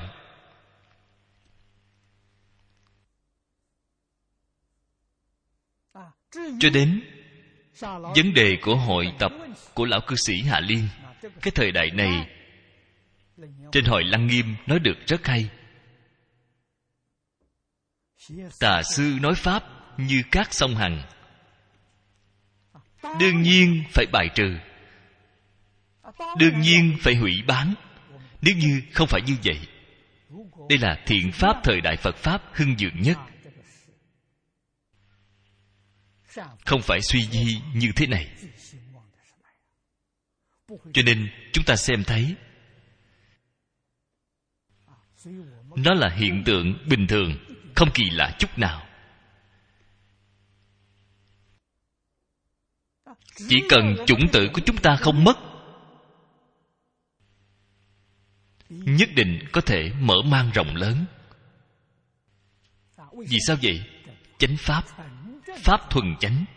Cho đến vấn đề của hội tập của lão cư sĩ Hạ Liên, cái thời đại này trên Hội Lăng Nghiêm nói được rất hay. Tà sư nói pháp như cát sông Hằng, đương nhiên phải bài trừ, đương nhiên phải hủy bán. Nếu như không phải như vậy, đây là thiện pháp thời đại Phật pháp hưng vượng nhất, không phải suy di như thế này. Cho nên chúng ta xem thấy nó là hiện tượng bình thường, không kỳ lạ chút nào. Chỉ cần chủng tử của chúng ta không mất, nhất định có thể mở mang rộng lớn. Vì sao vậy? Chánh pháp, pháp thuần chánh.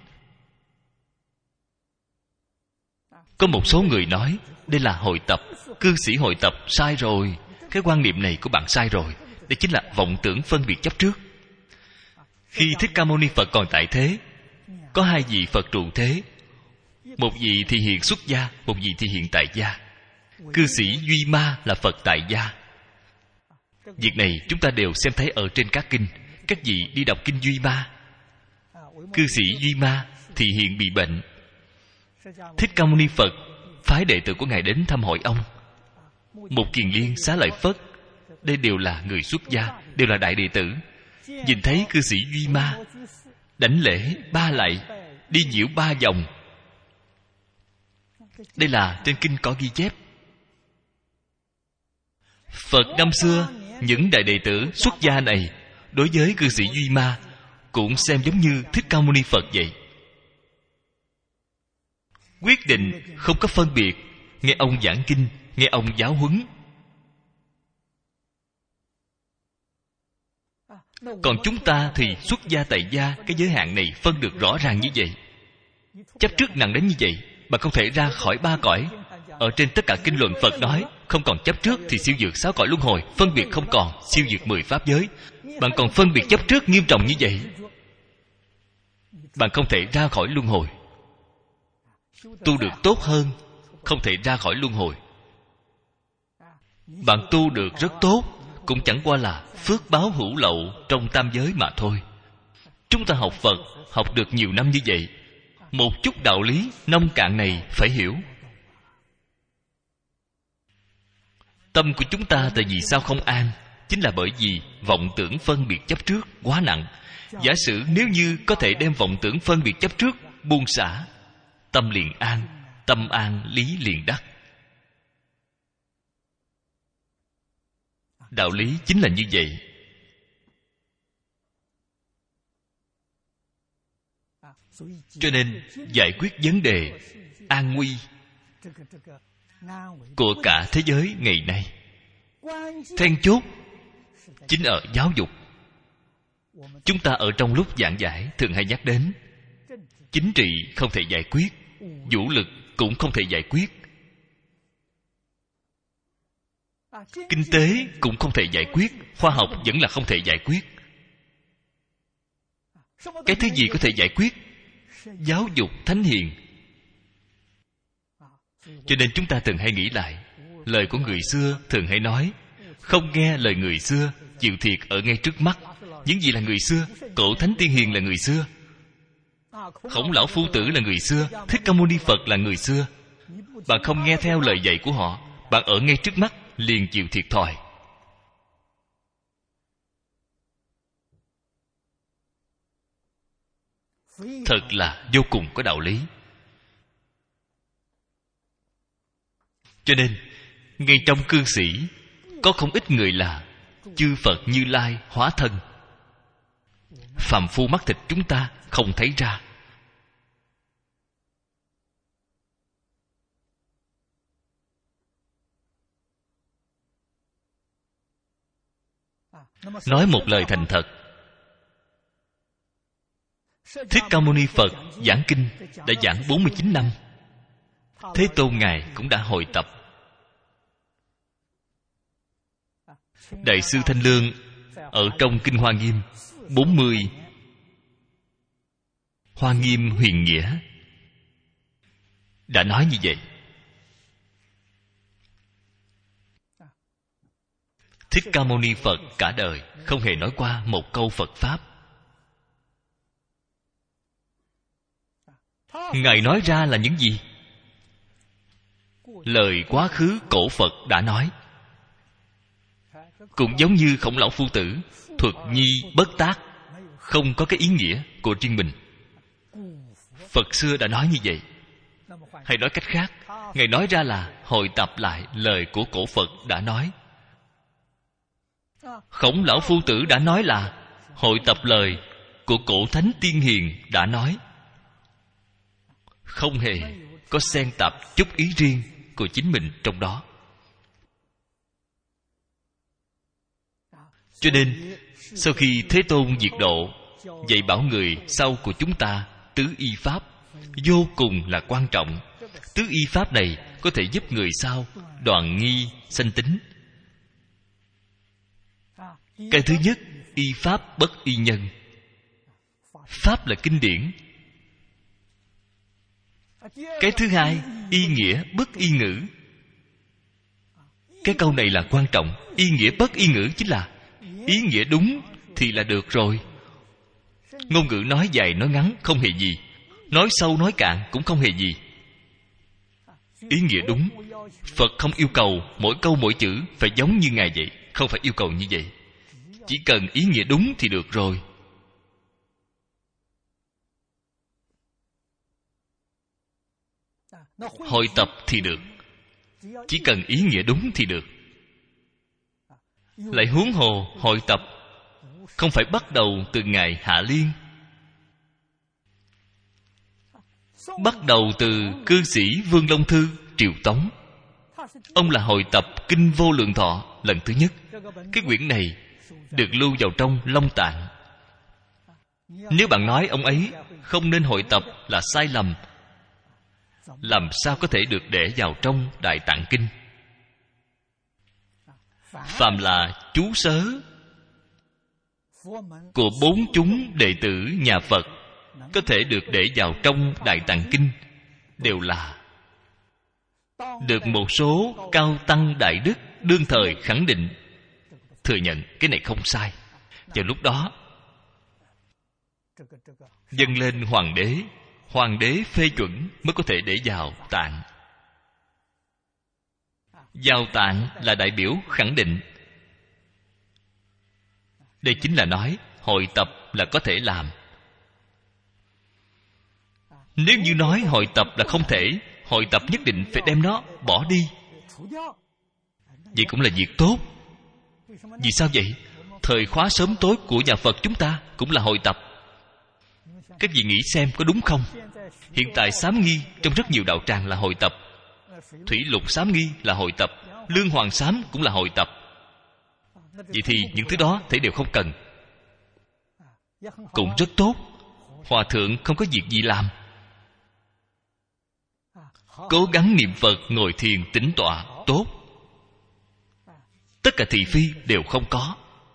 Có một số người nói đây là hội tập, cư sĩ hội tập. Sai rồi, cái quan niệm này của bạn sai rồi. Đây chính là vọng tưởng phân biệt chấp trước. Khi Thích Ca Mâu Ni Phật còn tại thế, có hai vị Phật trụ thế. Một vị thì hiện xuất gia, một vị thì hiện tại gia. Cư sĩ Duy Ma là Phật tại gia. Việc này chúng ta đều xem thấy ở trên các kinh. Các vị đi đọc kinh Duy Ma, cư sĩ Duy Ma thì hiện bị bệnh. Thích Ca Mâu Ni Phật phái đệ tử của ngài đến thăm hỏi ông. Một Kiền Liên, Xá Lợi Phất, đây đều là người xuất gia, đều là đại đệ tử. Nhìn thấy cư sĩ Duy Ma đánh lễ ba lạy, đi nhiễu ba vòng, Đây là trên kinh có ghi chép. Phật năm xưa, những đại đệ tử xuất gia này đối với cư sĩ Duy Ma cũng xem giống như Thích Ca Mâu Ni Phật vậy. Quyết định không có phân biệt, nghe ông giảng kinh, nghe ông giáo huấn. Còn chúng ta thì xuất gia tại gia, cái giới hạn này phân được rõ ràng như vậy. Chấp trước nặng đến như vậy, bạn không thể ra khỏi ba cõi. Ở trên tất cả kinh luận Phật nói, không còn chấp trước thì siêu vượt sáu cõi luân hồi, phân biệt không còn, siêu vượt mười pháp giới. Bạn còn phân biệt chấp trước nghiêm trọng như vậy, bạn không thể ra khỏi luân hồi. Tu được tốt hơn, không thể ra khỏi luân hồi. Bạn tu được rất tốt, cũng chẳng qua là phước báo hữu lậu trong tam giới mà thôi. Chúng ta học Phật, học được nhiều năm như vậy, một chút đạo lý nông cạn này phải hiểu. Tâm của chúng ta tại vì sao không an? Chính là bởi vì vọng tưởng phân biệt chấp trước quá nặng. Giả sử nếu như có thể đem vọng tưởng phân biệt chấp trước buông xả, tâm liền an, tâm an lý liền đắc. Đạo lý chính là như vậy. Cho nên giải quyết vấn đề an nguy của cả thế giới ngày nay, then chốt chính ở giáo dục. Chúng ta ở trong lúc giảng giải thường hay nhắc đến chính trị không thể giải quyết, vũ lực cũng không thể giải quyết, kinh tế cũng không thể giải quyết, khoa học vẫn là không thể giải quyết. Cái thứ gì có thể giải quyết? Giáo dục thánh hiền. Cho nên chúng ta thường hay nghĩ lại, lời của người xưa thường hay nói, không nghe lời người xưa, chịu thiệt ở ngay trước mắt. Những gì là người xưa? Cổ thánh tiên hiền là người xưa, Khổng lão phu tử là người xưa, Thích Ca Mâu Ni Phật là người xưa. Bạn không nghe theo lời dạy của họ, bạn ở ngay trước mắt liền chịu thiệt thòi. Thật là vô cùng có đạo lý. Cho nên ngay trong cư sĩ có không ít người là chư Phật Như Lai hóa thân. Phàm phu mắt thịt chúng ta không thấy ra. Nói một lời thành thật, Thích Ca Mâu Ni Phật giảng kinh đã giảng bốn mươi chín năm. Thế Tôn Ngài cũng đã hội tập. Đại sư Thanh Lương ở trong Kinh Hoa Nghiêm bốn mươi Hoa Nghiêm Huyền Nghĩa đã nói như vậy. Thích Ca Mâu Ni Phật cả đời không hề nói qua một câu Phật Pháp. Ngài nói ra là những gì? Lời quá khứ cổ Phật đã nói. Cũng giống như Khổng lão phu tử, thuật nhi bất tác, không có cái ý nghĩa của riêng mình. Phật xưa đã nói như vậy. Hay nói cách khác, Ngài nói ra là hội tập lại lời của cổ Phật đã nói. Khổng lão phu tử đã nói là hội tập lời của cổ thánh tiên hiền đã nói. Không hề có xen tạp chút ý riêng của chính mình trong đó. Cho nên sau khi Thế Tôn diệt độ, dạy bảo người sau của chúng ta tứ y pháp vô cùng là quan trọng. Tứ y pháp này có thể giúp người sau đoạn nghi sanh tính. Cái thứ nhất, y pháp bất y nhân. Pháp là kinh điển. Cái thứ hai, y nghĩa bất y ngữ. Cái câu này là quan trọng. Y nghĩa bất y ngữ chính là ý nghĩa đúng thì là được rồi. Ngôn ngữ nói dài nói ngắn không hề gì, nói sâu nói cạn cũng không hề gì. Ý nghĩa đúng. Phật không yêu cầu mỗi câu mỗi chữ phải giống như Ngài vậy, không phải yêu cầu như vậy. Chỉ cần ý nghĩa đúng thì được rồi. Hội tập thì được, chỉ cần ý nghĩa đúng thì được. Lại huống hồ hội tập không phải bắt đầu từ ngày Hạ Liên, bắt đầu từ cư sĩ Vương Long Thư Triều Tống. Ông là hội tập Kinh Vô Lượng Thọ lần thứ nhất. Cái quyển này được lưu vào trong Long Tạng. Nếu bạn nói ông ấy không nên hội tập là sai lầm, làm sao có thể được để vào trong Đại Tạng Kinh? Phàm là chú sớ của bốn chúng đệ tử nhà Phật có thể được để vào trong Đại Tạng Kinh đều là được một số cao tăng đại đức đương thời khẳng định, thừa nhận cái này không sai. Vào lúc đó dâng lên hoàng đế, hoàng đế phê chuẩn mới có thể để vào tạng. Vào tạng là đại biểu khẳng định. Đây chính là nói hội tập là có thể làm. Nếu như nói hội tập là không thể, hội tập nhất định phải đem nó bỏ đi, vậy cũng là việc tốt. Vì sao vậy? Thời khóa sớm tối của nhà Phật chúng ta cũng là hội tập. Các vị nghĩ xem có đúng không? Hiện tại sám nghi trong rất nhiều đạo tràng là hội tập. Thủy lục sám nghi là hội tập. Lương hoàng sám cũng là hội tập. Vậy thì những thứ đó thấy đều không cần, cũng rất tốt. Hòa thượng không có việc gì làm, cố gắng niệm Phật, ngồi thiền tĩnh tọa, tốt. Tất cả thị phi đều không có,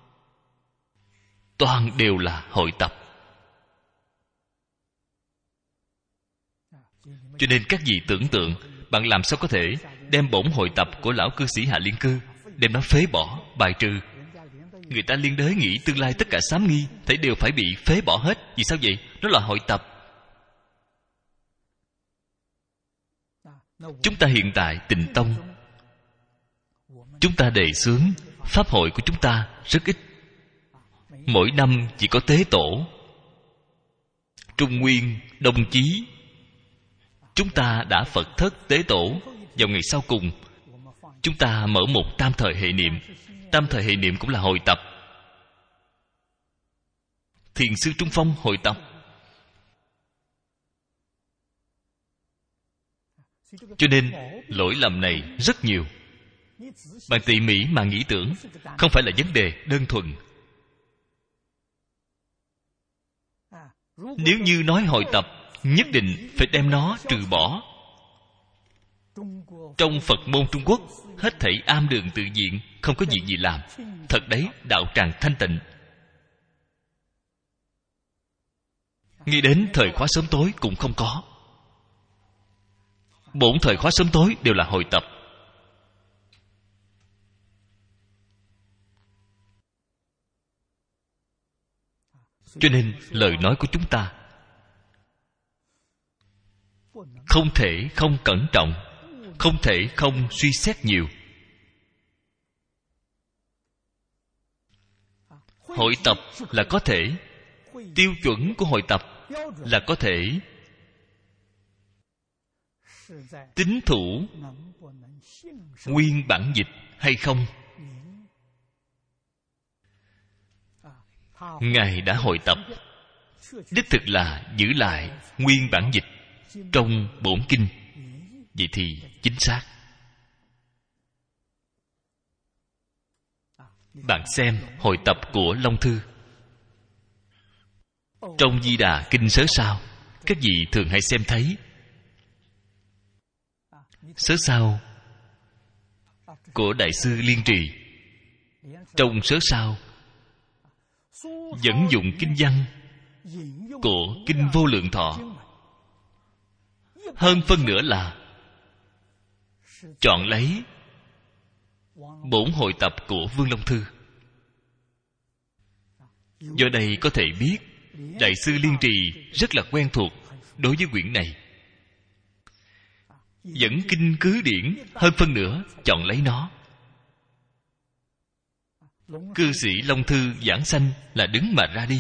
toàn đều là hội tập. Cho nên các vị tưởng tượng, bạn làm sao có thể đem bổn hội tập của lão cư sĩ Hạ Liên Cư đem nó phế bỏ, bài trừ? Người ta liên đới nghĩ tương lai tất cả sám nghi thấy đều phải bị phế bỏ hết. Vì sao vậy? Nó là hội tập. Chúng ta hiện tại Tịnh Tông, chúng ta đề xướng pháp hội của chúng ta rất ít. Mỗi năm chỉ có tế tổ, Trung Nguyên, Đông Chí. Chúng ta đã Phật thất tế tổ. Vào ngày sau cùng, chúng ta mở một tam thời hệ niệm. Tam thời hệ niệm cũng là hội tập. Thiền sư Trung Phong hội tập. Cho nên lỗi lầm này rất nhiều. Bạn tỉ mỉ mà nghĩ tưởng, không phải là vấn đề đơn thuần. Nếu như nói hội tập, nhất định phải đem nó trừ bỏ. Trong Phật môn Trung Quốc, hết thảy am đường tự diện, không có việc gì làm. Thật đấy, đạo tràng thanh tịnh. Nghĩ đến thời khóa sớm tối cũng không có. Bổn thời khóa sớm tối đều là hội tập. Cho nên lời nói của chúng ta không thể không cẩn trọng, không thể không suy xét nhiều. Hội tập là có thể, tiêu chuẩn của hội tập là có thể tín thủ nguyên bản dịch hay không. Ngài đã hội tập, đích thực là giữ lại nguyên bản dịch trong bổn kinh. Vậy thì chính xác. Bạn xem hội tập của Long Thư trong Di Đà Kinh Sớ Sao, các vị thường hay xem thấy. Sớ Sao của Đại sư Liên Trì, trong Sớ Sao dẫn dụng kinh văn của Kinh Vô Lượng Thọ, hơn phân nửa là chọn lấy bổn hội tập của Vương Long Thư. Do đây có thể biết Đại sư Liên Trì rất là quen thuộc đối với quyển này. Dẫn kinh cứ điển, hơn phân nửa chọn lấy nó. Cư sĩ Long Thư giảng sanh là đứng mà ra đi.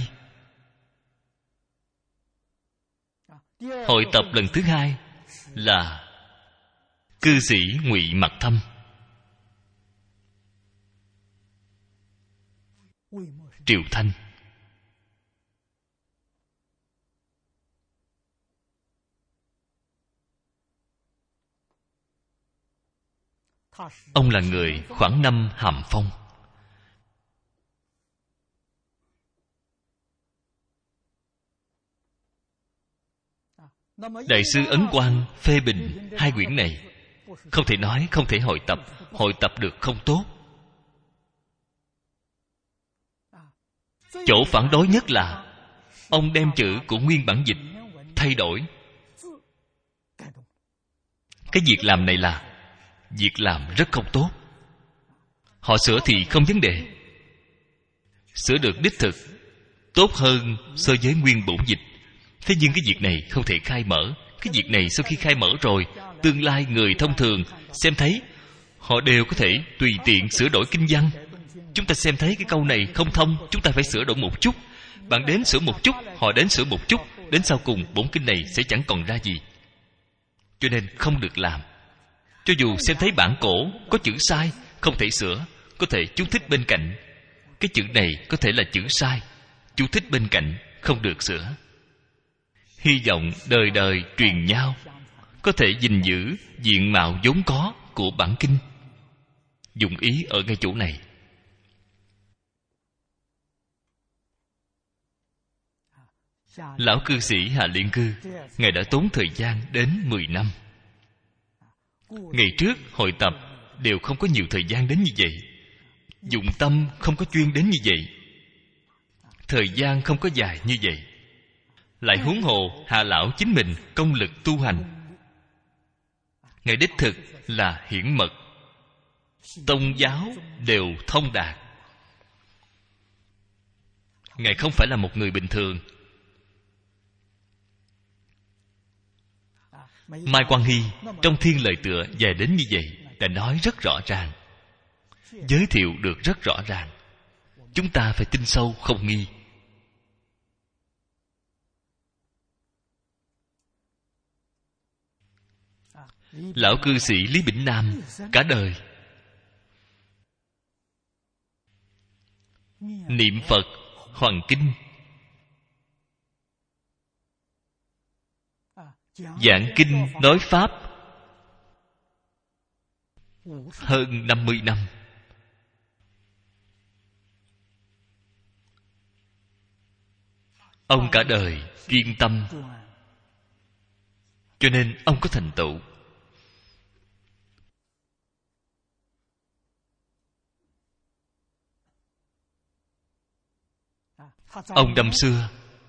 Hội tập lần thứ hai là Cư sĩ Ngụy Mặc Thâm. Triệu Thanh. Ông là người khoảng năm Hàm Phong. Đại sư Ấn Quang phê bình hai quyển này. Không thể nói không thể hội tập. Hội tập được không tốt. Chỗ phản đối nhất là ông đem chữ của nguyên bản dịch thay đổi. Cái việc làm này là việc làm rất không tốt. Họ sửa thì không vấn đề, sửa được đích thực tốt hơn so với nguyên bổn dịch. Thế nhưng cái việc này không thể khai mở. Cái việc này sau khi khai mở rồi, tương lai người thông thường xem thấy, họ đều có thể tùy tiện sửa đổi kinh văn. Chúng ta xem thấy cái câu này không thông, chúng ta phải sửa đổi một chút. Bạn đến sửa một chút, họ đến sửa một chút, đến sau cùng bổn kinh này sẽ chẳng còn ra gì. Cho nên không được làm. Cho dù xem thấy bản cổ có chữ sai, không thể sửa, có thể chú thích bên cạnh. Cái chữ này có thể là chữ sai, chú thích bên cạnh, không được sửa. Hy vọng đời đời truyền nhau, có thể gìn giữ diện mạo vốn có của bản kinh. Dụng ý ở ngay chỗ này. Lão cư sĩ Hà Liên Cư, Ngài đã tốn thời gian đến mười năm. Ngày trước hội tập đều không có nhiều thời gian đến như vậy, dụng tâm không có chuyên đến như vậy, thời gian không có dài như vậy. Lại huống hồ Hà lão chính mình công lực tu hành, Ngài đích thực là hiển mật, tông giáo đều thông đạt. Ngài không phải là một người bình thường. Mai Quang Hy trong Thiên Lời Tựa dài đến như vậy đã nói rất rõ ràng, giới thiệu được rất rõ ràng. Chúng ta phải tin sâu không nghi. Lão cư sĩ Lý Bỉnh Nam cả đời niệm Phật Hoàng Kinh, giảng kinh nói pháp hơn năm mươi năm. Ông cả đời chuyên tâm, cho nên ông có thành tựu. Ông năm xưa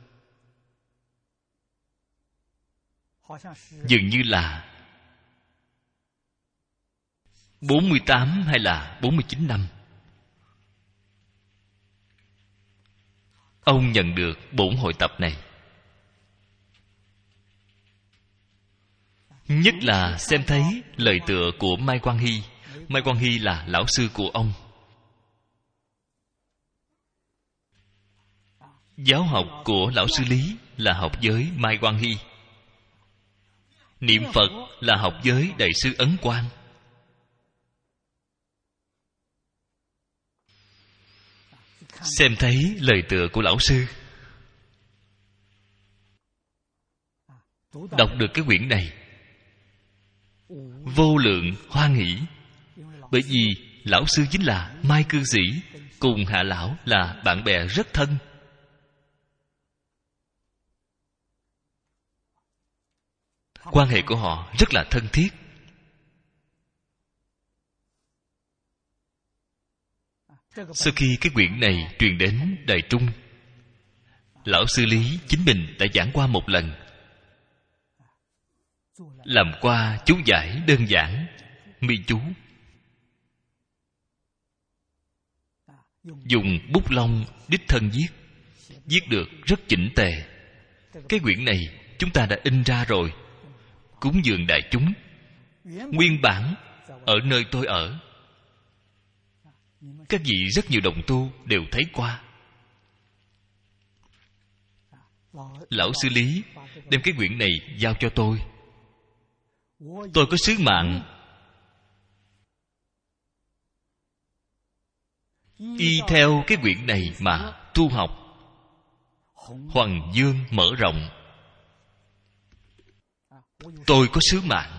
dường như là bốn mươi tám hay là bốn mươi chín năm, ông nhận được bổn hội tập này. Nhất là xem thấy lời tựa của Mai Quang Hy. Mai Quang Hy là lão sư của ông. Giáo học của lão sư Lý là học với Mai Quang Hy. Niệm Phật là học với Đại sư Ấn Quang. Xem thấy lời tựa của lão sư, đọc được cái quyển này, vô lượng hoan hỷ. Bởi vì lão sư chính là Mai cư sĩ, cùng Hạ lão là bạn bè rất thân. Quan hệ của họ rất là thân thiết. Sau khi cái quyển này truyền đến Đại Trung, lão sư Lý chính mình đã giảng qua một lần, làm qua chú giải đơn giản, mi chú, dùng bút lông đích thân viết, viết được rất chỉnh tề. Cái quyển này chúng ta đã in ra rồi, cúng dường đại chúng. Nguyên bản ở nơi tôi ở, các vị rất nhiều đồng tu đều thấy qua. Lão sư Lý đem cái quyển này giao cho tôi. Tôi có sứ mạng y theo cái quyển này mà tu học. Hoằng dương mở rộng. Tôi có sứ mạng.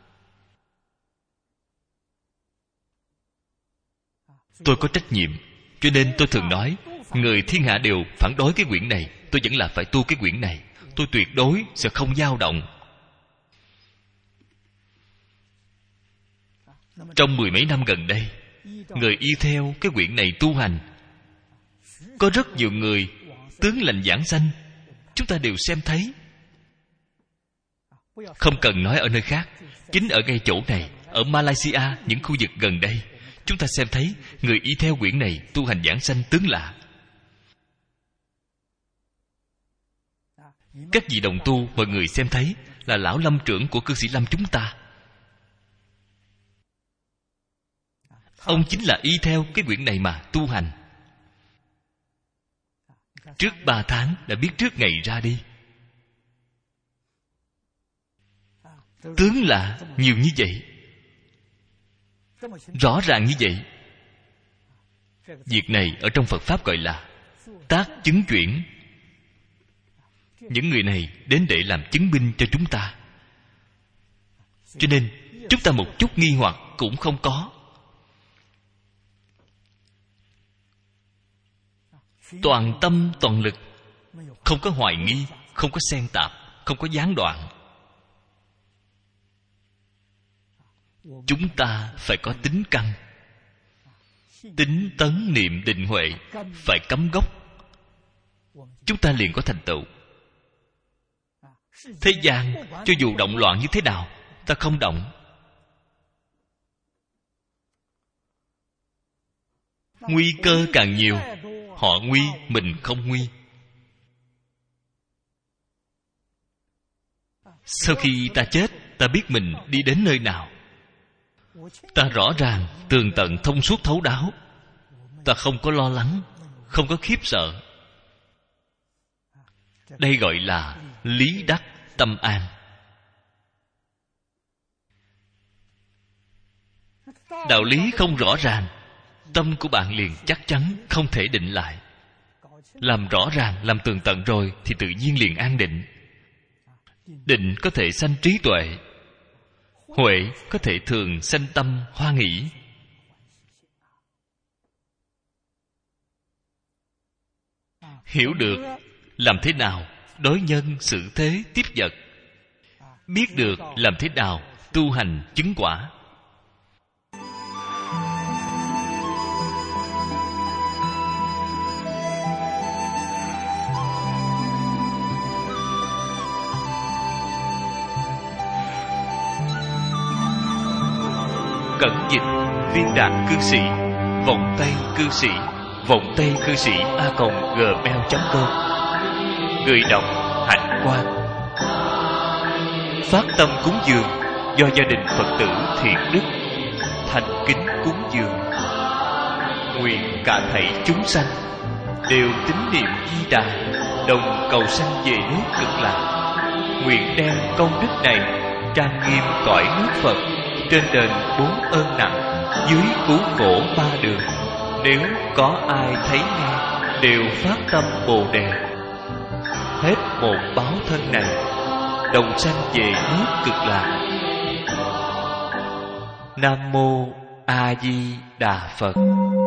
Tôi có trách nhiệm. Cho nên tôi thường nói, người thiên hạ đều phản đối cái quyển này, tôi vẫn là phải tu cái quyển này. Tôi tuyệt đối sẽ không dao động. Trong mười mấy năm gần đây, người y theo cái quyển này tu hành, có rất nhiều người tướng lành giảng sanh, chúng ta đều xem thấy. Không cần nói ở nơi khác, chính ở ngay chỗ này, ở Malaysia, những khu vực gần đây, chúng ta xem thấy người y theo quyển này tu hành giảng sanh tướng lạ. Các vị đồng tu mọi người xem thấy là lão lâm trưởng của cư sĩ Lâm chúng ta. Ông chính là y theo cái quyển này mà tu hành. Trước ba tháng đã biết trước ngày ra đi. Tướng lạ nhiều như vậy, rõ ràng như vậy. Việc này ở trong Phật Pháp gọi là tác chứng chuyển. Những người này đến để làm chứng minh cho chúng ta. Cho nên chúng ta một chút nghi hoặc cũng không có. Toàn tâm toàn lực, không có hoài nghi, không có xen tạp, không có gián đoạn. Chúng ta phải có tính căn, tính tấn niệm định huệ, phải cắm gốc, chúng ta liền có thành tựu. Thế gian cho dù động loạn như thế nào, ta không động. Nguy cơ càng nhiều, họ nguy, mình không nguy. Sau khi ta chết, ta biết mình đi đến nơi nào. Ta rõ ràng, tường tận, thông suốt, thấu đáo. Ta không có lo lắng, không có khiếp sợ. Đây gọi là lý đắc tâm an. Đạo lý không rõ ràng, tâm của bạn liền chắc chắn không thể định lại. Làm rõ ràng, làm tường tận rồi thì tự nhiên liền an định. Định có thể sanh trí tuệ, huệ có thể thường sanh tâm hoan hỷ. Hiểu được làm thế nào đối nhân xử thế tiếp vật, biết được làm thế nào tu hành chứng quả. Cẩn dịch viên đạt cư sĩ, vọng tây cư sĩ, vọng tây cư sĩ a còng gmail chấm com. Người đọc Hạnh Quang. Phát tâm cúng dường do gia đình Phật tử thiện đức, thành kính cúng dường. Nguyện cả thảy chúng sanh đều tín niệm Di Đà, đồng cầu sanh về nước Cực Lạc. Nguyện đem công đức này trang nghiêm cõi nước Phật, trên đền bốn ơn nặng, dưới cứu khổ ba đường. Nếu có ai thấy nghe, đều phát tâm Bồ Đề, hết một báo thân này, đồng sanh về nước Cực Lạc. Nam mô A Di Đà Phật.